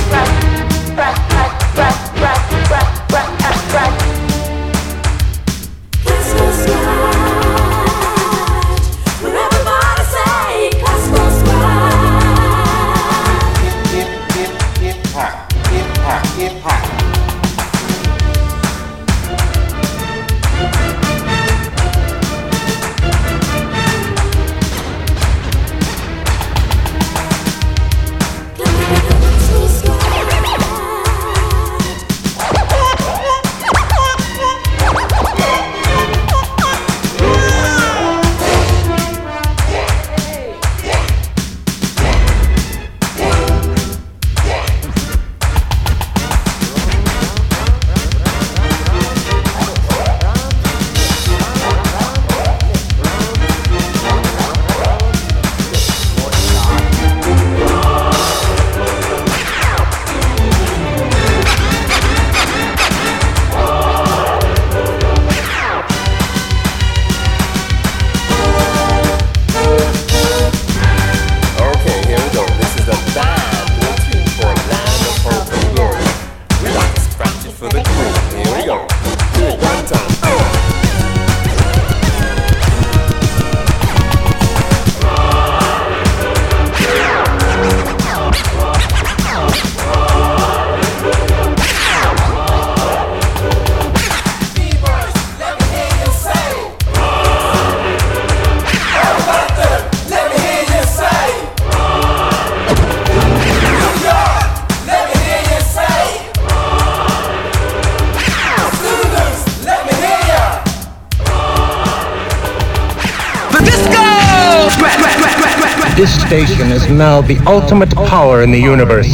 This station is now the ultimate power in the universe.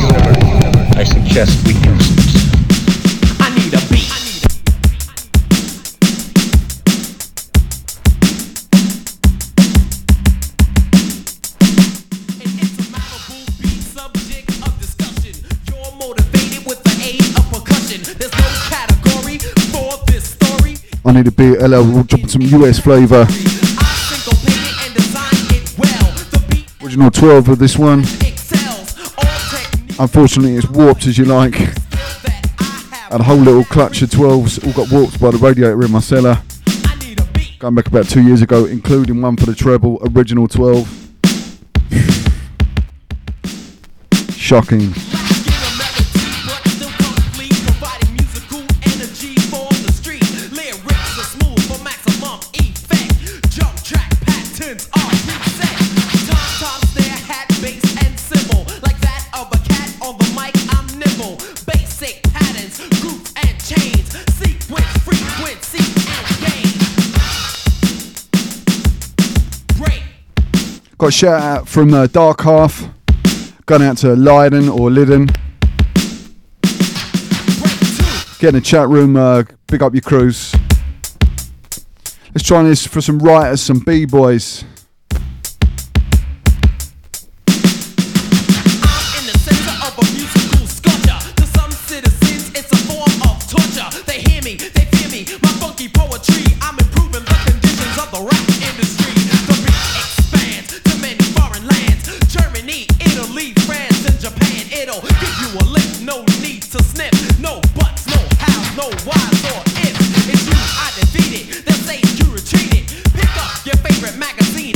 I suggest we use it. I need a beat. I need a beat, L L, we'll drop some U S flavour. Original twelve of this one. Unfortunately it's warped as you like. Had a whole little clutch of twelves, all got warped by the radiator in my cellar. Going back about two years ago, including one for the treble, original twelve. Shocking. Got a shout out from uh, Dark Half, going out to Leiden or Lydden. Get in the chat room, uh, big up your crews. Let's try this for some writers, some B-boys. Magazine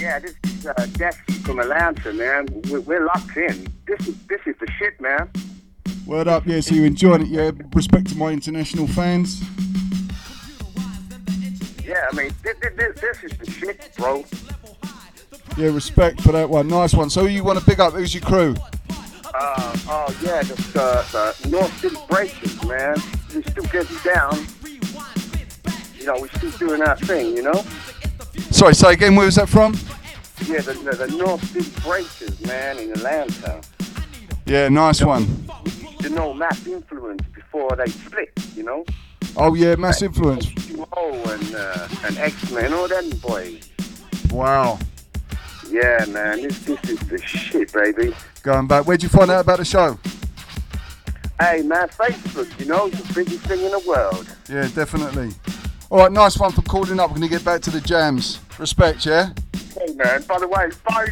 Yeah, this is uh, Dusty from Atlanta, man. We're, we're locked in. This is this is the shit, man. Word up, yeah, so you enjoyed it, yeah? Respect to my international fans. Yeah, I mean, this, this, this is the shit, bro. Yeah, respect for that one. Nice one. So who you want to pick up? Who's your crew? Uh, oh, yeah, the, uh, the North City Breakers, man. We still getting down. You know, we still doing our thing, you know? Sorry, say again, where was that from? Yeah, the, the, the North City Breakers, man, in Atlanta. Yeah, nice you know, one. You know, Mass Influence before they split, you know? Oh, yeah, Mass Influence. Oh, and, uh, and X-Men, all them boys. Wow. Yeah, man, this, this is the shit, baby. Going back, where'd you find out about the show? Hey, man, Facebook, you know, it's the biggest thing in the world. Yeah, definitely. All right, nice one for calling up. We're going to get back to the jams. Respect, yeah? Hey, man, by the way, phone...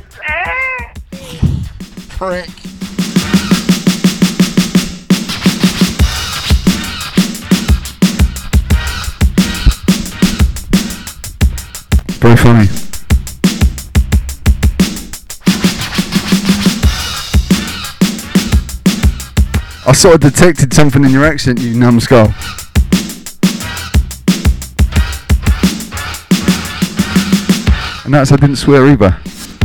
Prick. Very funny. I sort of detected something in your accent, you numbskull. And that's I didn't swear either.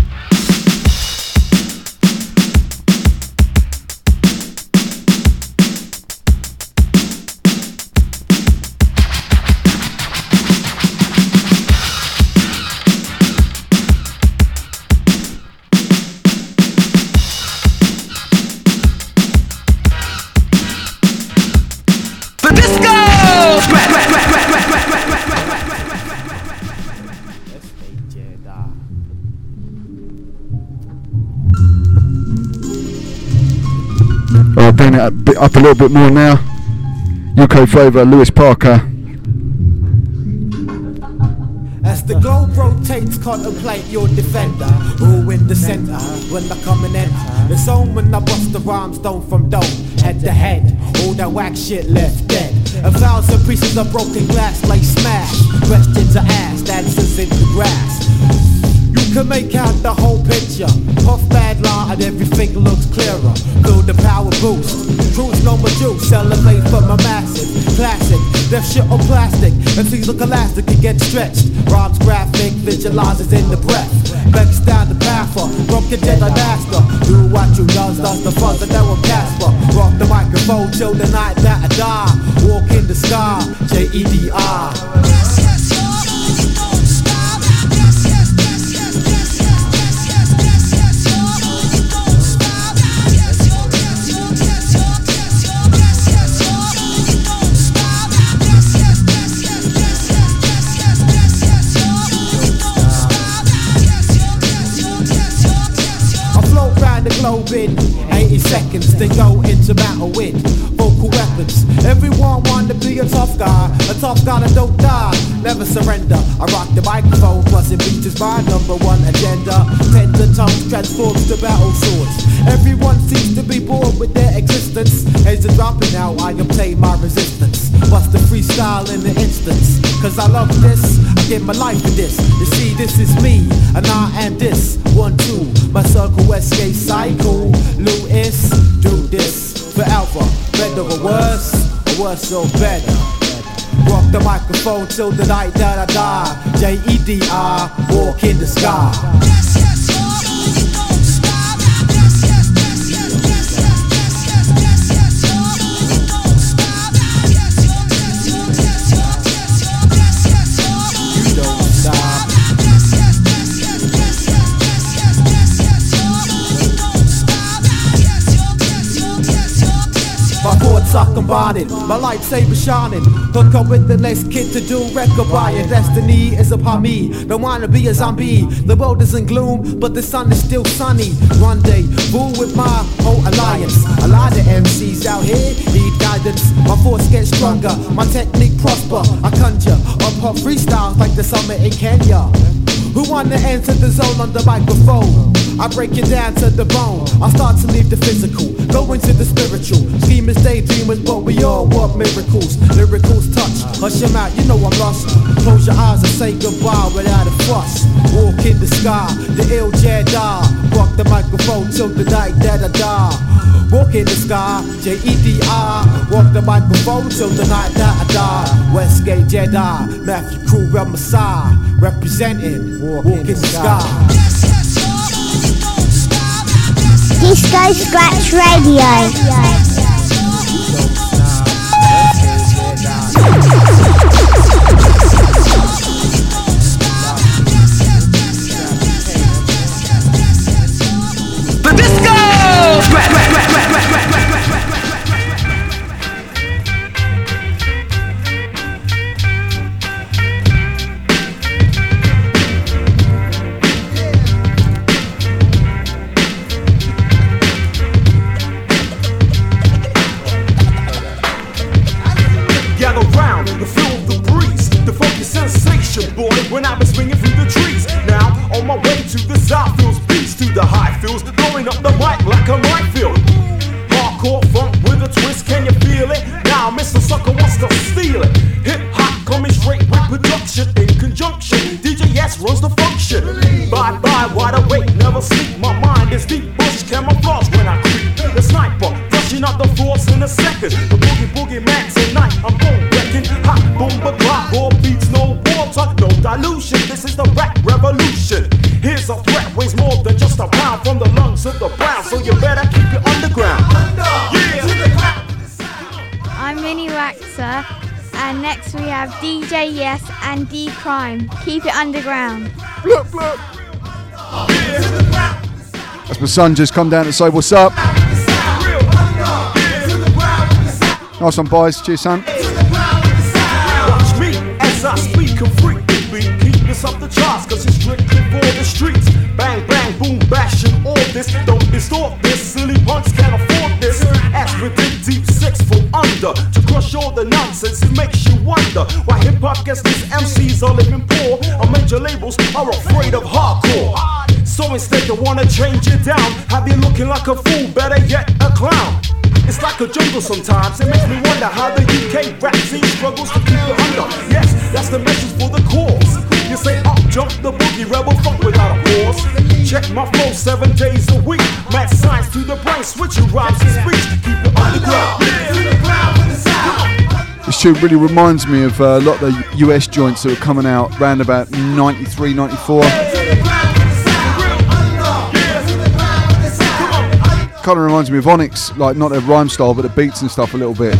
I'll bring it up, up a little bit more now. U K flavour, Lewis Parker. As the globe rotates, contemplate your defender. Who in the center when I come and enter the zone when I bust the rhyme stone from dome, head to head. All that whack shit left dead. A thousand pieces of broken glass lay smashed. Questions are asked, answers in the grass. You can make out the whole picture. Puff bad line and everything looks clearer. Feel the power boost. Cruise no more juice. Elevate from a massive classic. Death shit on plastic. And things look elastic and get stretched. Rhymes graphic, visualizes in the breath. Begs down the path for broken Jedi master. Do what you does, does the fuzz that will Casper. Rock the microphone till the night that I die. Walk in the sky, J E D I. Globe in eighty seconds, then go into battle with vocal weapons. Everyone want to be a tough guy, a tough guy that don't die, never surrender. I rock the microphone, plus it reaches my number one agenda. Tender tongues transforms to battle swords. Everyone seems to be bored with their existence. As a dropping out, I obtain my resistance. Bust the freestyle in the instance, cause I love this, I give my life for this. You see, this is me, and I am this. One, two, my circle escape cycle. Lewis, do this forever. Better or worse, or worse or better. Rock the microphone till the night that I die. J E D I, walk in the sky. I combine my lightsaber shining. Hook up with the next kid to do record buying. Destiny is upon me. Don't wanna be a zombie. The world is in gloom, but the sun is still sunny. One day, fool with my whole alliance. A lot of M Cs out here need guidance. My force gets stronger, my technique prosper. I conjure up hot freestyles like the summer in Kenya. Who wanna enter the zone on the microphone? I break it down to the bone. I start to leave the physical, go into the spiritual. Schemers, daydreamers, but we all want miracles. Miracles touch, hush them out, you know I'm lost. Close your eyes and say goodbye without a fuss. Walk in the sky, the ill Jedi. Walk the microphone till the night that I die. Walk in the sky, J E D I. Walk the microphone till the night that I die. Westgate Jedi, Matthew Crew, Real Messiah. Representing, walk, walk in the sky. Disco Scratch Radio. The disco! Gather round and feel the breeze, the funky sensation, boy, when I was swinging through the trees. Now, on my way to the south feels beats to the high fields, blowing up the mic like a minefield. Hardcore funk with a twist, can you feel it? Now, Mister Sucker wants to steal it. Hip hop coming straight with production in conjunction. D J S runs the function. Bye bye, wide awake, never sleep. My mind is deep bush camouflage when I creep. The sniper, rushing up the force in a second. The boogie boogie man tonight, I'm gon' wrecking. Hot boom, but rock, raw beats, no water, no dilution. This is the rap revolution. Here's a threat, weighs more than just a pound from the lungs of the brown. So you better keep it underground. Yeah. I'm Minnie Waxer, and next we have D J Yes and D Crime. Keep it underground. Blup, blup. That's my son just come down to say what's up. Nice one, boys. Cheers, son. Watch me as I speak and freak the beat. Keep this up the charts, cause it's strictly for the streets. Bang, bang, boom, bashing all this. Don't distort this, silly punks can't afford this. As we dig deep six foot under, to crush all the nonsense, it makes you wonder why hip hop gets these M Cs are living poor. Our major labels are afraid of hardcore. So instead they wanna change it down, have you looking like a fool, better yet a clown. It's like a jungle sometimes, it makes me wonder how the U K rap scene struggles to keep it under. Yes, that's the message for the cause. You say up jump the boogie, rebel funk without a pause. Check my flow seven days a week. Mad science to the brain, switching rhymes and speech. Keep it underground. This tune really reminds me of uh, a lot of the U S joints that were coming out around about ninety-three, ninety-four. Kind of reminds me of Onyx, like not their rhyme style, but the beats and stuff a little bit. Hear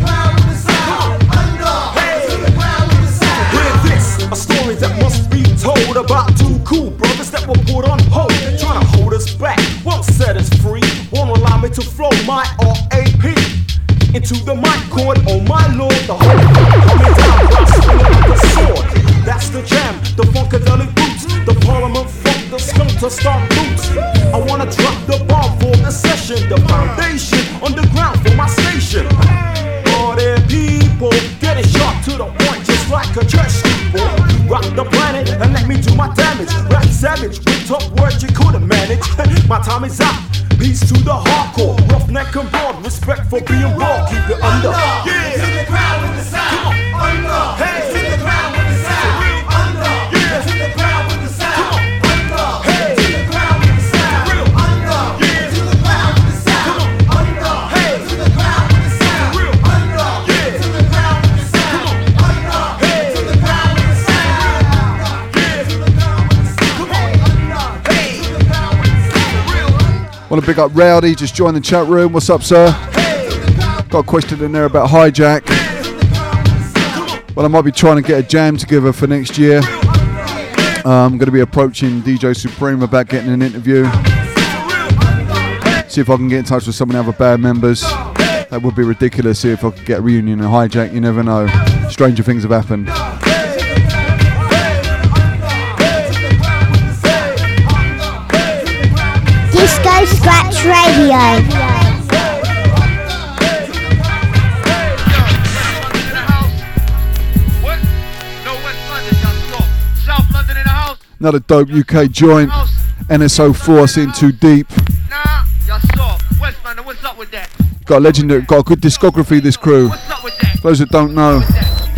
this, a story that must be told about two cool brothers that were put on hold, trying to hold us back. Won't set us free, won't allow me to flow my R A P into the mic cord. Oh my lord, the whole thing coming down, rustling like a sword. That's the jam, the funkadelic roots, the parliament funk, the skunk to start boots. I wanna drop the bomb for the session, the foundation underground for my station. All there people getting shot to the point just like a church steeple. Rock the planet and let me do my damage. Rap savage with tough words you couldn't manage. My time is out. Peace to the hardcore, roughneck and broad, respect for being raw. Keep it under. Yeah. To the ground with the sound. Come on. Under. Hey. To the ground with the sound. Real under. Yeah. To the ground with the sound. Come on. Under. Hey. To the ground with the sound. Real under. Yeah. To the ground with the sound. Come on. Under. Hey. To the ground with the sound. Real under. Yeah. To the ground with the sound. Come on. Under. Hey. To the ground with the sound. Yeah. To the ground with the sound. Come on. Under. Hey. To the ground with the sound. Real under. Want to big up Rowdy, just joined the chat room. What's up, sir? Got a question in there about Hijack. Well, I might be trying to get a jam together for next year. Uh, I'm going to be approaching D J Supreme about getting an interview. See if I can get in touch with some of the other band members. That would be ridiculous. See if I could get a reunion in Hijack. You never know. Stranger things have happened. Disco Scratch Radio. Another dope U K joint. N S O Force In Too Deep. Nah, you're soft. West man, what's up with that? Got a legendary, got a good discography, this crew. For those that don't know,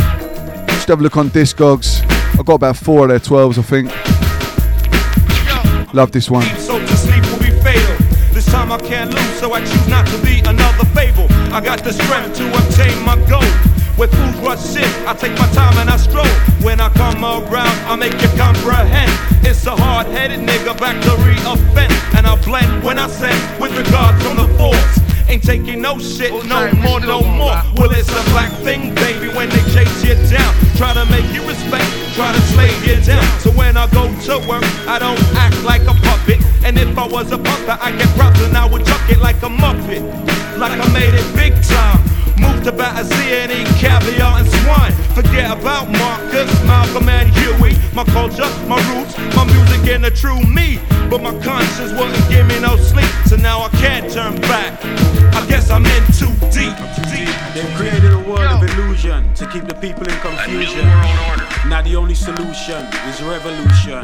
just have a look on Discogs. I've got about four of their twelves, I think. Love this one. So to sleep will be fatal. This time I can't lose, so I choose not to be another fable. I got the strength to obtain my goal. With fools rush in, I take my time and I stroll. When I come around, I make you comprehend. It's a hard-headed nigga back to re-offend. And I blend when I send with regards from the force. Ain't taking no shit, no more, no more. Well, it's a black thing, baby, when they chase you down. Try to make you respect, try to slave you down. So when I go to work, I don't act like a puppet. And if I was a puppet, I get props and I would chuck it like a muppet. Like I made it big time. Moved to Battersea and eat caviar and swine. Forget about Marcus, Malcolm and Huey. My culture, my roots, my music and the true me. But my conscience wouldn't give me no sleep, so now I can't turn back. I guess I'm in too deep. They've created a world of illusion to keep the people in confusion. Now the only solution is revolution.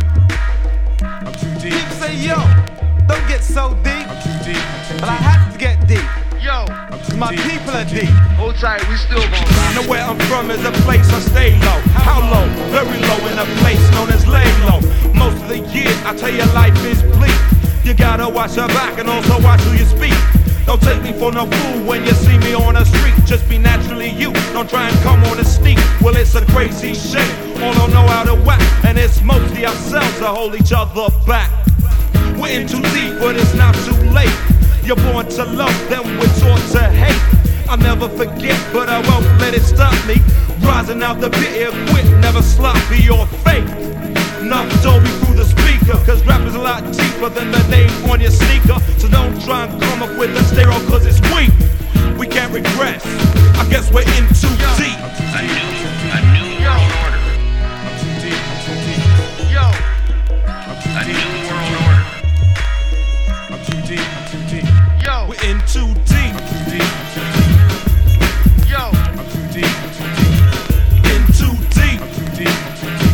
I'm too deep. Deep say yo, don't get so deep. I'm too deep. But I have to get deep. Yo, my deep. People are deep. Hold tight, we still gon' ride. Know where I'm from is a place I stay low. How low? Very low in a place known as lay low. Most of the year, I tell you life is bleak. You gotta watch your back and also watch who you speak. Don't take me for no fool when you see me on the street. Just be naturally you, don't try and come on the sneak. Well, it's a crazy shit, all don't know how to whack. And it's mostly ourselves that hold each other back. We're in too deep, but it's not too late. You're born to love, then we're taught to hate. I'll never forget, but I won't let it stop me. Rising out the pit, here quick, never sloppy or fake. Enough Dolby through the speaker, cause rap is a lot deeper than the name on your sneaker. So don't try and come up with a stereo cause it's weak. We can't regress, I guess we're in too deep. A new, a new world order. I'm too deep, I'm too deep. Yo, a new world order. I'm too deep, I'm too deep. Yo, we're in too deep. Too deep, too deep. Yo, I'm too deep, too deep. In too deep. I'm too deep, too deep.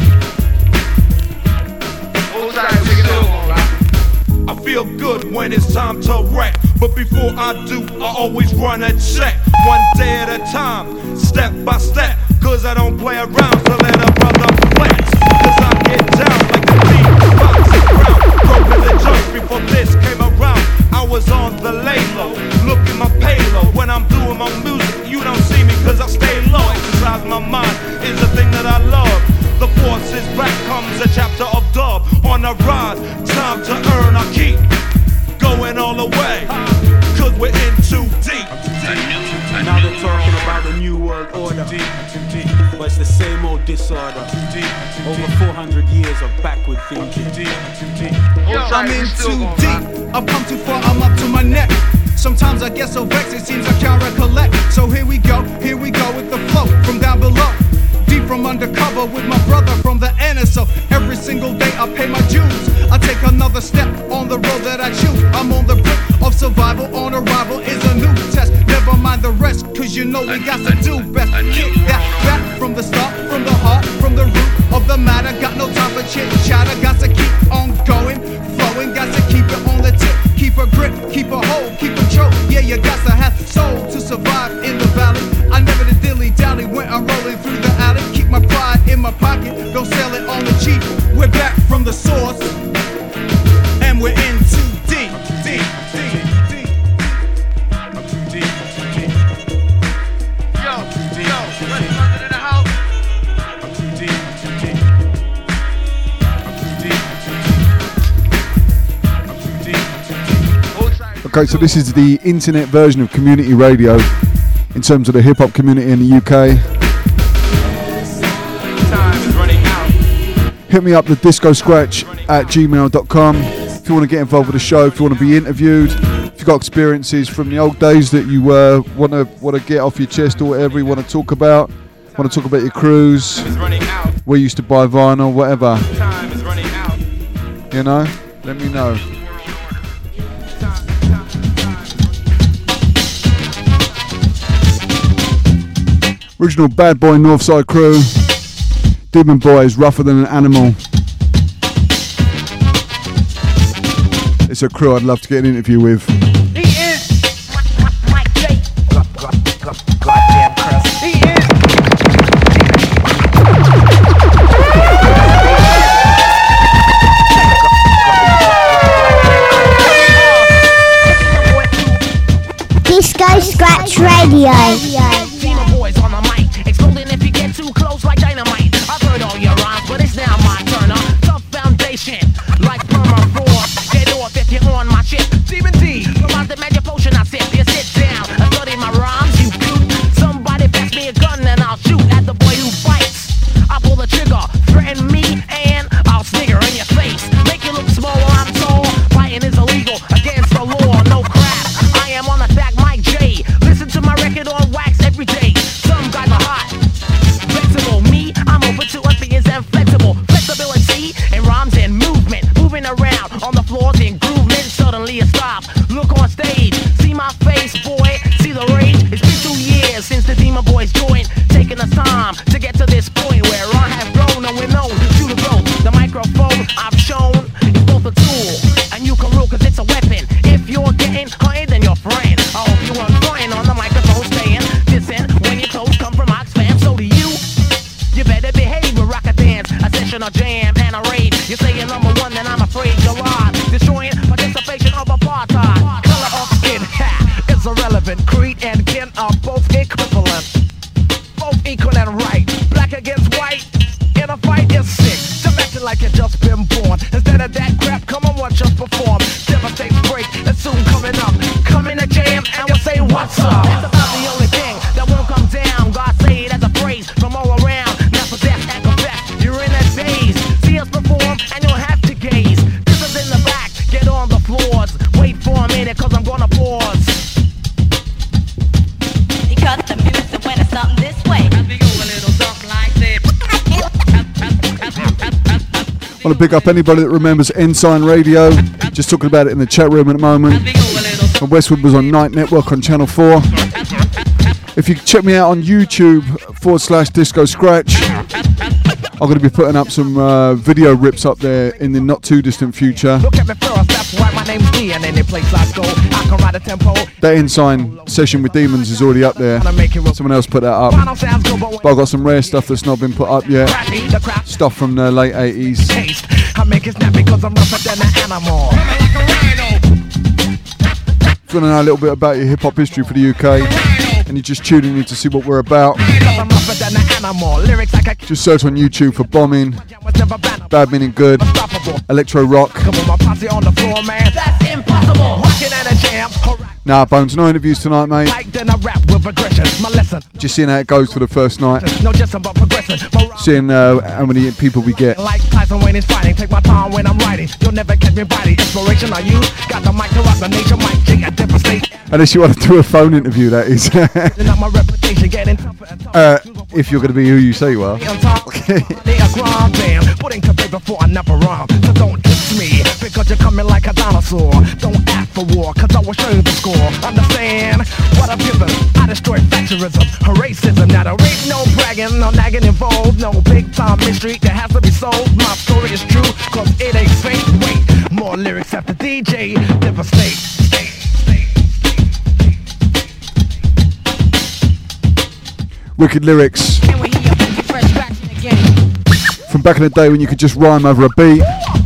I feel good when it's time to wreck, but before I do, I always run a check. One day at a time, step by step, cause I don't play around, so let a brother flex. Cause I get down like the deep box ground. Broke the jump before this came around. I was on the lay-low, look at my payload. When I'm doing my music, you don't see me cause I stay low. Exercise my mind is the thing that I love. The force is back, comes a chapter of dub. On a rise, time to earn, I keep going all the way, cause we're in too deep. Now they're talking about the new world order, but it's the same old disorder. Over four hundred years of backward thinking. I'm in too deep, I've come too far, I'm up to my neck. Sometimes I get so vexed, it seems I can't recollect. So here we go, here we go with the flow from down below. Deep from undercover with my brother from the N S O. Every single day I pay my dues. I take another step on the road that I choose. I'm on the brink of survival, on arrival is a new test. Never mind the rest, cause you know we got to do best. Kick that back from the start, from the heart, from the root of the matter. Got no time for chit chatter, got to keep on going, flowing. Got to keep it on the tip, keep a grip, keep a hold, keep control. Yeah, you got to have soul to survive in the valley. I never did dilly dally when I'm rolling through the alley. Keep my pride in my pocket, don't sell it on the cheap. We're back from the source, and we're in too deep, deep, deep, deep. I'm too deep, too deep. Yo, yo, let's under the house. I'm too deep, too deep. I'm too deep, too deep. I'm too deep, too deep. Okay, so this is the internet version of community radio in terms of the hip hop community in the U K. Hit me up, the disco scratch at gmail dot com if you want to get involved with the show, if you want to be interviewed, if you've got experiences from the old days that you uh, want to want to get off your chest or whatever you want to talk about, want to talk about your cruise, where you used to buy vinyl, whatever. You know, let me know. Original Bad Boy Northside crew. Demon Boys, Rougher Than an Animal. It's a crew I'd love to get an interview with. He is Mike J. Goddamn Chris. He is. floors in groove, then suddenly it stopped. Look on stage, see my face, boy, see the rage. It's been two years since the Demon Boys joined, taking us time to get to this point where I have grown and we're known to the growth. The microphone I've shown is both a tool and you can rule cause it's a weapon. If you're getting higher than your friend, I hope you weren't flying on the microphone staying. Listen, when your clothes come from Ox fam, so do you. You better behave with rock a dance, a session or jam and a raid. You say you're number one, then I'm afraid you're on. Destroying participation of apartheid. Color of skin, ha, is irrelevant. Creed and kin are both equivalent. Both equal and right. Black against white in a fight is sick. Just acting like you just been born. Instead of that crap, come on, watch us perform. Devastate break, it's soon coming up. Come in the jam and we'll say what's up. That's about the only thing that won't come down. God say it as a phrase from all around. Now possess and confess, you're in a daze. See us perform and you'll have to gaze. This is in the back, get on the floors. Wait for a minute cause I'm gonna pause. Because the music when it's something this way. I want to pick up anybody that remembers Ensign Radio. Just talking about it in the chat room at the moment. And Westwood was on Night Network on Channel four. If you check me out on YouTube forward slash Disco Scratch, I'm going to be putting up some uh, video rips up there in the not too distant future. Look at me first, that's why my name's D, and any place I go, I can ride a tempo. That Ensign session with Demons is already up there. Someone else put that up. But I've got some rare stuff that's not been put up yet. Stuff from the late eighties. I make it snap because I'm rougher than an animal. If you want to know a little bit about your hip hop history for the U K, and you're just tuning in to see what we're about, just search on YouTube for Bombing, Bad Meaning Good, Electro Rock. Nah, Bones, no interviews tonight, mate. Just seeing how it goes for the first night. Seeing uh, how many people we get. Like Tyson Wayne is fighting, take my time when I'm writing. You'll never catch me biting. Inspiration I use, got the mic to rock the nation, mic jig at different state. Unless you want to do a phone interview, that is. uh, if you're going to be who you say you are. Putting to paper for a never rhyme. So don't diss me, because you're coming like a dinosaur. Don't ask for war, cause I will show you the score. Understand what I'm giving? I destroy factorism, racism. Now there ain't no bragging, no nagging involved. No big time mystery that has to be solved. My story is true, cause it ain't fake. Wait, more lyrics after D J, devastate. Stay. Wicked lyrics from back in the day when you could just rhyme over a beat.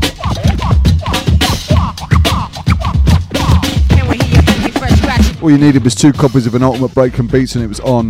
All you needed was two copies of an Ultimate Breaking Beats and it was on.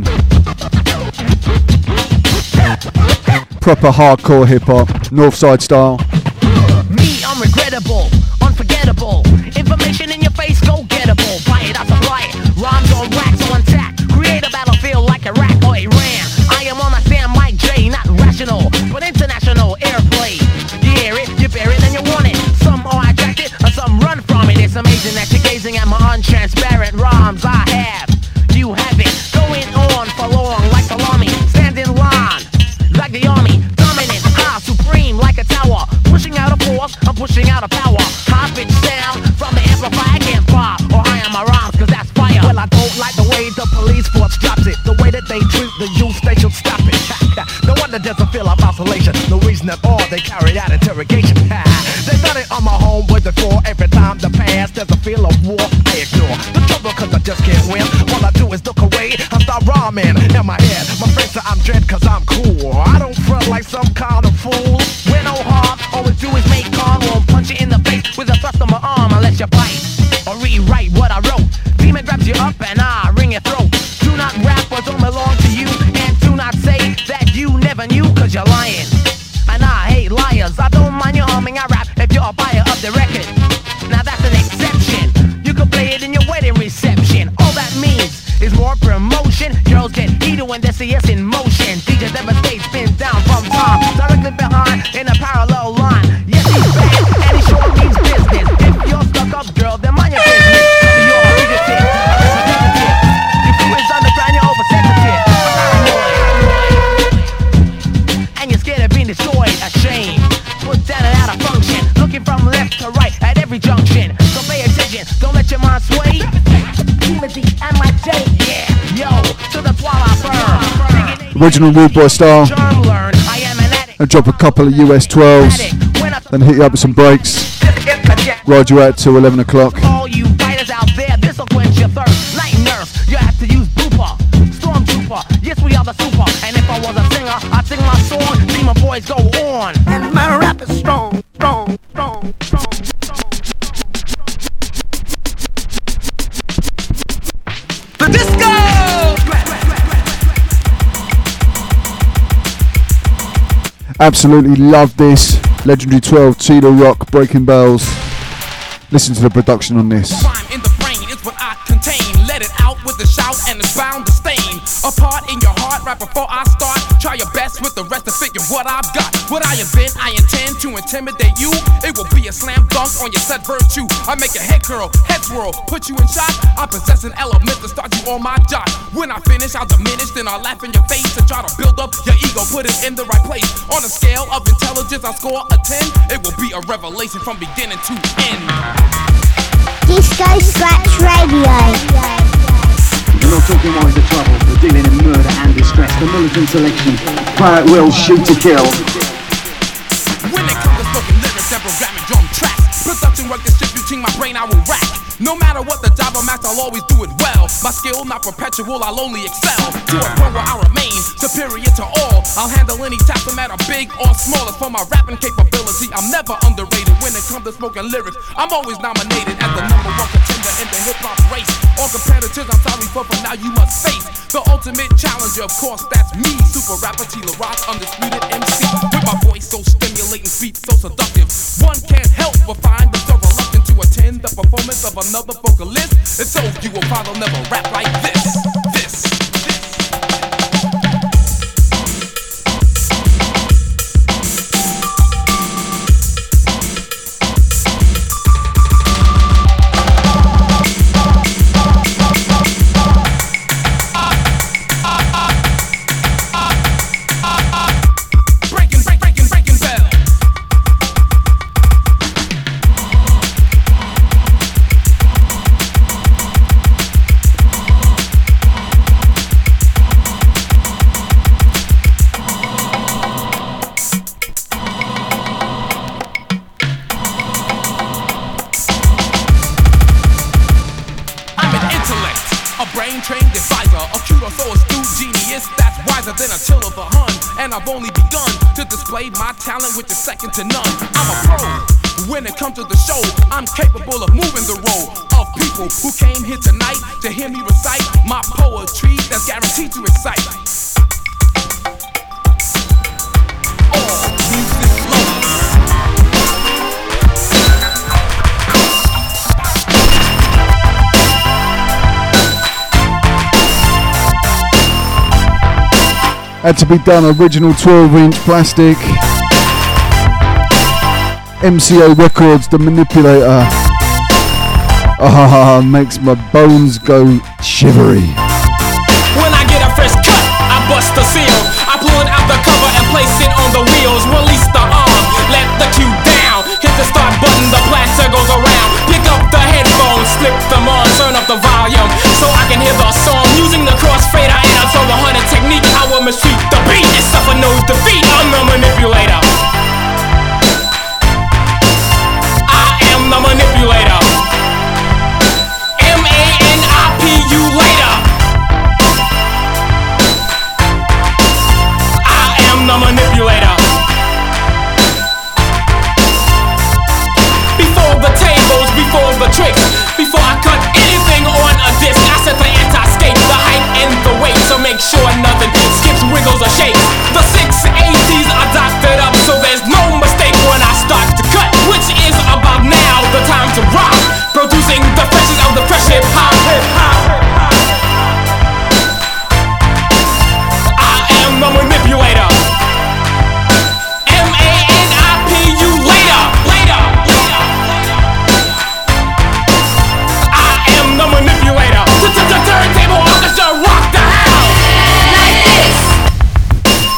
Proper hardcore hip hop, Northside style. Me, I'm regrettable, unforgettable. Information in your face, go gettable. Buy it, I supply it. Rhymes on wax on tack. Create a battlefield like Iraq or Iran. I am on a Sam Mike J, not rational, but international airplay. You hear it, you bear it, and you want it. Some are attracted, and some run from it. It's amazing that you're gazing at my untransparent rhymes. I have, you have it, going on for long like salami. Stand in line, like the army. Dominant, high, supreme, like a tower. Pushing out a force, I'm pushing out a power. High pitch sound from the amplifier, can't fire or high on my rhymes, cause that's fire. Well, I don't like the way the police force drops it. The way that they treat the youth, they should stop it. No wonder there's a feel of isolation. No reason at all they carry out interrogation. They done it on my home with before. Every time the past, there's a feel of war. I ignore the trouble cause I just can't win. All I do is look away and start rhyming in my head. My friends say I'm dread cause I'm cool. I don't front like some kind of fool. We're no harm, all we do is make calm. Won't punch you in the face with a thrust of my arm unless you bite or rewrite what I wrote. Demon grabs you up and I wring your throat. Do not rap or don't belong to you. And do not say that you never knew cause you're lying. And I hate liars. I don't mind you humming, I rap if you're a buyer of the record. Now that's an exception. You can play it in your wedding reception. All that means junction. So pay attention, don't let your mind sway. Timothy and my J, yeah, yo, to the twilight burn. Original Rude Boy style. And drop a couple of U S twelves. Then hit you up with some breaks. Ride you out till eleven o'clock. All you fighters out there, this'll quench your thirst. Night nurse, you have to use Booper. Stormtrooper, yes we are the super. And if I was a singer, I'd sing my song. See my boys go on. And my rap is strong, strong, strong, strong. The disco! Absolutely love this. Legendary twelve, Cheetah Rock, Breaking Bells. Listen to the production on this. Crime in the brain is what I contain. Let it out with a shout and it's bound to stain. A part in your heart right before I start. Try your best with the rest to figure what I've got. What I have been, I intend to intimidate you. It will be a slam dunk on your set virtue. I make a head curl, head swirl, put you in shock. I possess an element to start you on my job. When I finish, I'll diminish, then I'll laugh in your face and try to build up your ego, put it in the right place. On a scale of intelligence, I score a ten. It will be a revelation from beginning to end. Disco Scratch Radio. We're not talking wise of trouble, we're dealing in murder and distress. The militant selection, fire at will, shoot to kill. When it comes to spoken lyrics and programming drum tracks, production work distributing my brain I will rack. No matter what the job I'm at, I'll always do it well. My skill not perpetual, I'll only excel. To a point where I remain superior to all. I'll handle any task, no matter big or small. As for my rapping capability, I'm never underrated. When it comes to spoken lyrics, I'm always nominated as the number one contender in the hip-hop race. All competitors, I'm sorry for, but now you must face the ultimate challenger, of course, that's me. Super rapper T. La Rock, undisputed M C. With my voice so stimulating, beat so seductive, one can't help but find themselves reluctant to attend the performance of another vocalist. And so you will follow, never rap like this. This. I've only begun to display my talent, which is second to none. I'm a pro. When it comes to the show, I'm capable of moving the role of people who came here tonight to hear me recite my poetry that's guaranteed to excite. All music flows. Had to be done, original twelve inch plastic. M C A Records, The Manipulator. Ah, makes my bones go shivery. When I get a fresh cut, I bust the seal. I pull it out the cover and place it on the wheels. Release the arm, let the cue down. Hit the start button, the plaster goes around. Pick up the headphones, slip them on, turn up the volume so I can hear the song. Using the crossfader and a twelve hundred technique, I will mistreat the beat and suffer no defeat. I'm the manipulator. I am the manipulator. M A N I P U later. I am the manipulator. Before the tables, before the tricks, before I cut anything on a disc, I set the anti-skate, the height and the weight to make sure nothing skips, wiggles or shakes. The six eighties are doctored up so there's no mistake when I start to cut, which is about now, the time to rock, producing the freshest of the fresh hip hop. I am the manipulator. M A N I P U later, later, later. I am the manipulator. The turntable orchestra rock the house like this.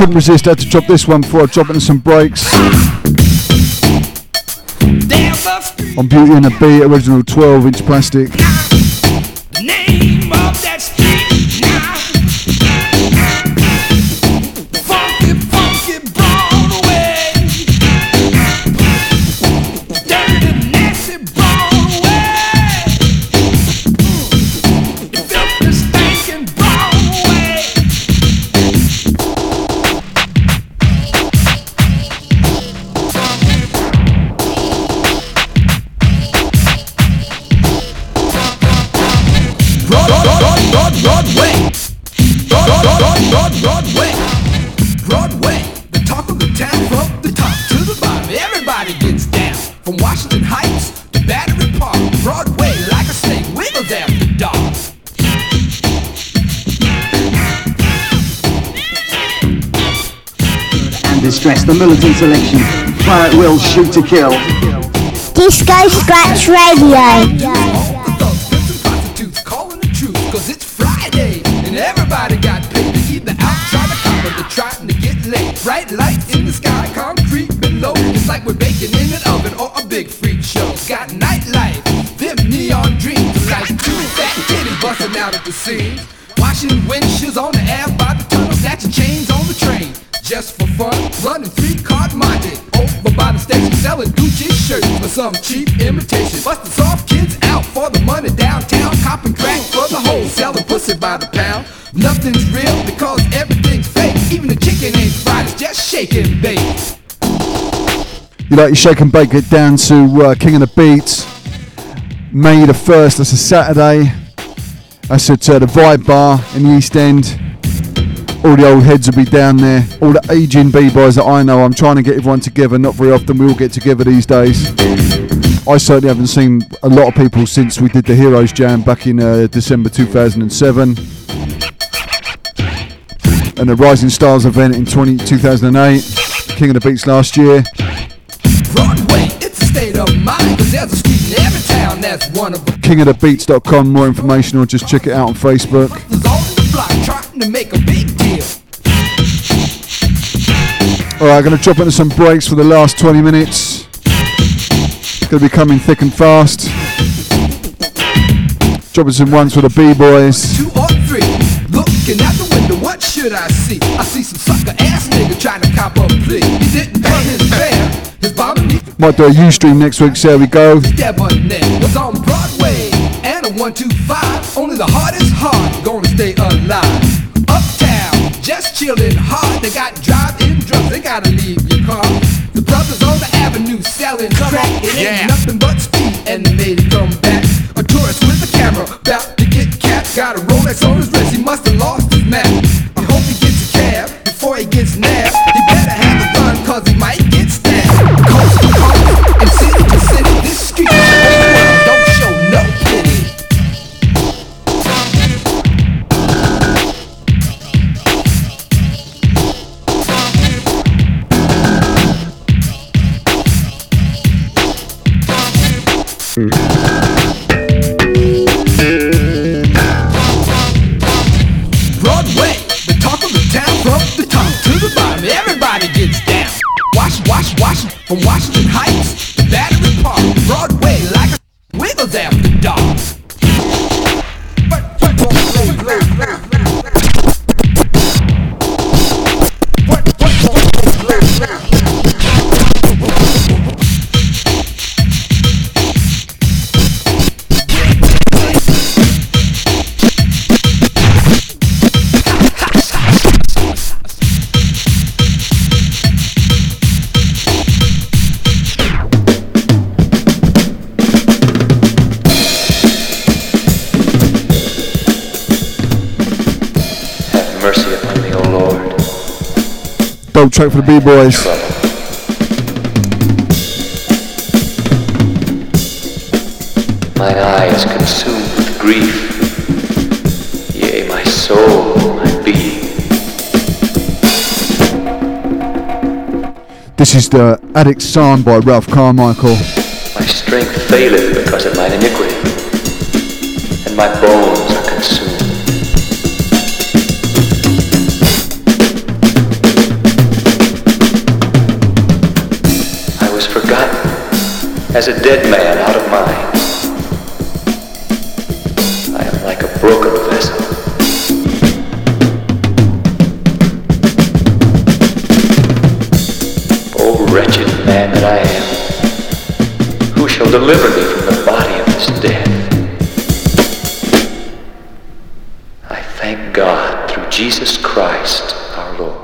couldn't resist, had to drop this one before I drop into some breaks. On Beauty and the Beat, original twelve inch plastic. Name of that street now. Funky, funky Broadway. Dirty, nasty Broadway. Filthy, stinking Broadway. Broadway, Broad, Broad, Broad, Broad, Broadway, Broadway, the talk of the town from the top to the bottom. Everybody gets down from Washington Heights to Battery Park. Broadway, like a snake, wiggles after dark. And distress, the militant selection. Fire at will, shoot to kill. Disco Scratch Radio. Cause it's Friday and everybody got paid to either outside the car or they're trying to get laid. Bright lights in the sky, concrete below. It's like we're baking in an oven or a big freak show. It's got nightlife, them neon dreams, like two fat titties busting out at the seams. Washing windshields on the air by the tunnel, snatching chains on the train. Just for fun, running three-card Monte over by the station, selling Gucci shirts for some cheap imitation. Busting soft kids out for the money downtown, copping crack for the whole, selling pussy by the pound. Nothing's real because everything's fake. Even the chicken ain't fried, it's just shake and bake. You like your shake and bake, get down to uh, King of the Beats. May the first, that's a Saturday. That's at uh, the Vibe Bar in the East End. All the old heads will be down there. All the aging B-boys that I know. I'm trying to get everyone together. Not very often we all get together these days. I certainly haven't seen a lot of people since we did the Heroes Jam back in uh, December two thousand seven. And the Rising Stars event in twenty, two thousand eight. King of the Beats last year. Broadway, it's a state of mind, cause there's a street in every town that's one of them. king of the beats dot com, more information, or just check it out on Facebook. Trying to make a big deal. Alright, I'm going to drop into some breaks for the last twenty minutes. It's going to be coming thick and fast. Dropping some ones for the B-boys. Two or three, looking out the window, what should I see? I see some sucker ass nigga trying to cop a plea. He didn't pay his fare, his bomb needs. Might do a Ustream next week, so there we go. Step on neck was on Broadway, and a one two five. Only the hardest heart gonna stay alive. Uptown, just chillin' hard. They got drive-in drugs, they gotta leave your car. The brothers on the avenue selling crack. It ain't yeah. nothing but speed, and they made it come back. A tourist with a camera, about to get capped. Got a Rolex on his wrist, he must have lost his map. I hope he gets a cab before he gets nabbed. He better have a gun, cause he might get stabbed. Coast to coast, and city to city, this street don't show no pity. Broadway, the talk of the town from the top to the bottom. Everybody gets down. Wash, wash, wash from Washington Heights to Battery Park. Broadway like a wiggles after dark. Dope track for the B-boys. Mine eye is consumed with grief. Yea, my soul, my being. This is the Addict Psalm by Ralph Carmichael. My strength faileth because of mine iniquity, and my bones are consumed. as a dead man out of mind. I am like a broken vessel. Oh, wretched man that I am, who shall deliver me from the body of this death? I thank God through Jesus Christ our Lord.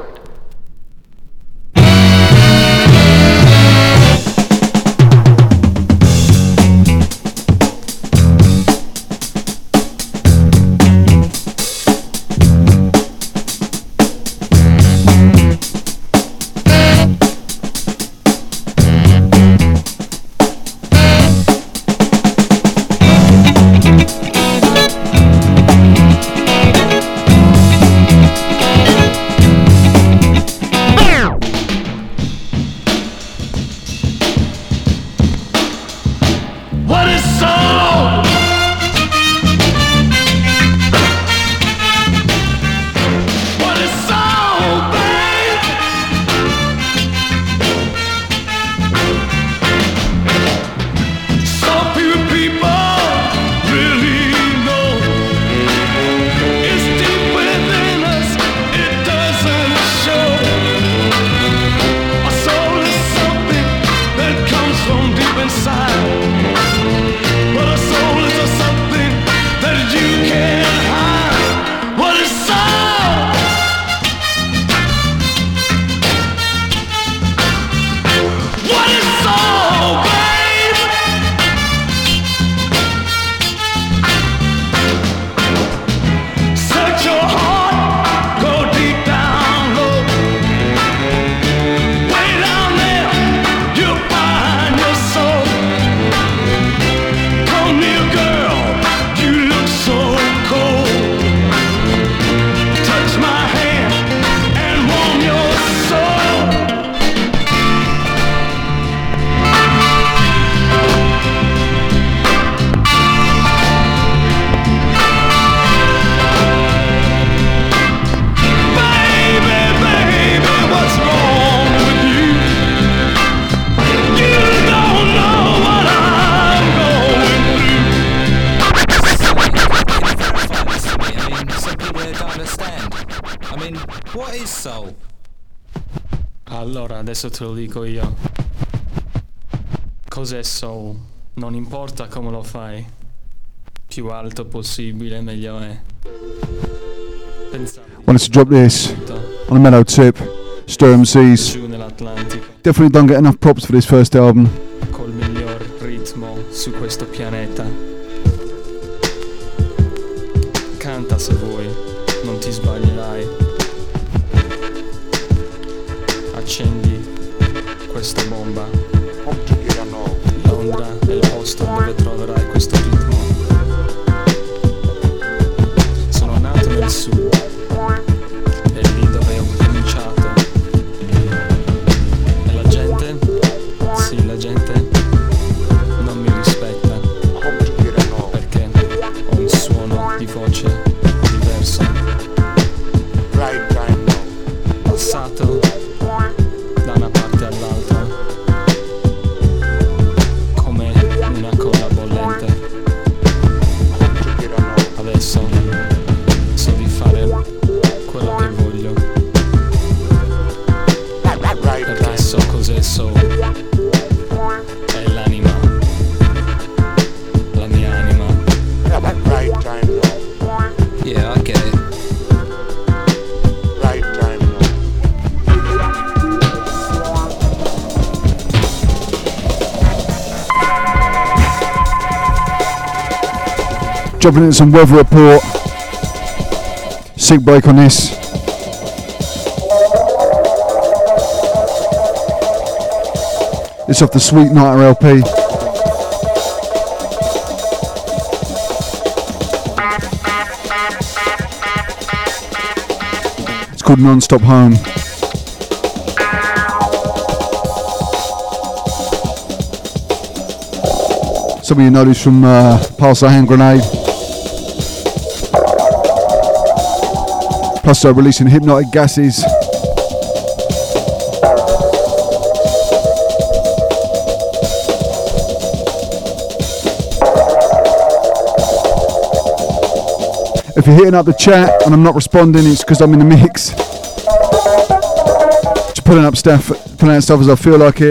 Adesso te lo dico io. Cos'è soul? Non importa come lo fai. Più alto possibile, meglio è. Pensavo Wanted to drop this on a mellow tip. Stir M Cs. giù nell'Atlantico Definitely don't get enough props for this first album. col miglior ritmo su questo pianeta. Canta se vuoi, non ti sbaglierai. Accendi questa bomba. Londra è il posto dove troverai questo ritmo. Sono nato nel sud, è lì dove ho cominciato. E la gente, sì la gente, non mi rispetta, perché ho un suono di voce diverso. Passato da una parte all'altra come una cola bollente. Adesso so di fare quello che voglio, perché so cos'è soul. È l'anima, la mia anima. Yeah, I get it. Dropping in some weather report. Sick break on this. It's off the Sweet Nighter L P. It's called Non-Stop Home. Some of you know this from uh, Pass the Hand Grenade. Plus they're releasing Hypnotic Gases. If you're hitting up the chat and I'm not responding, it's because I'm in the mix. Just putting up stuff, putting out stuff as I feel like it.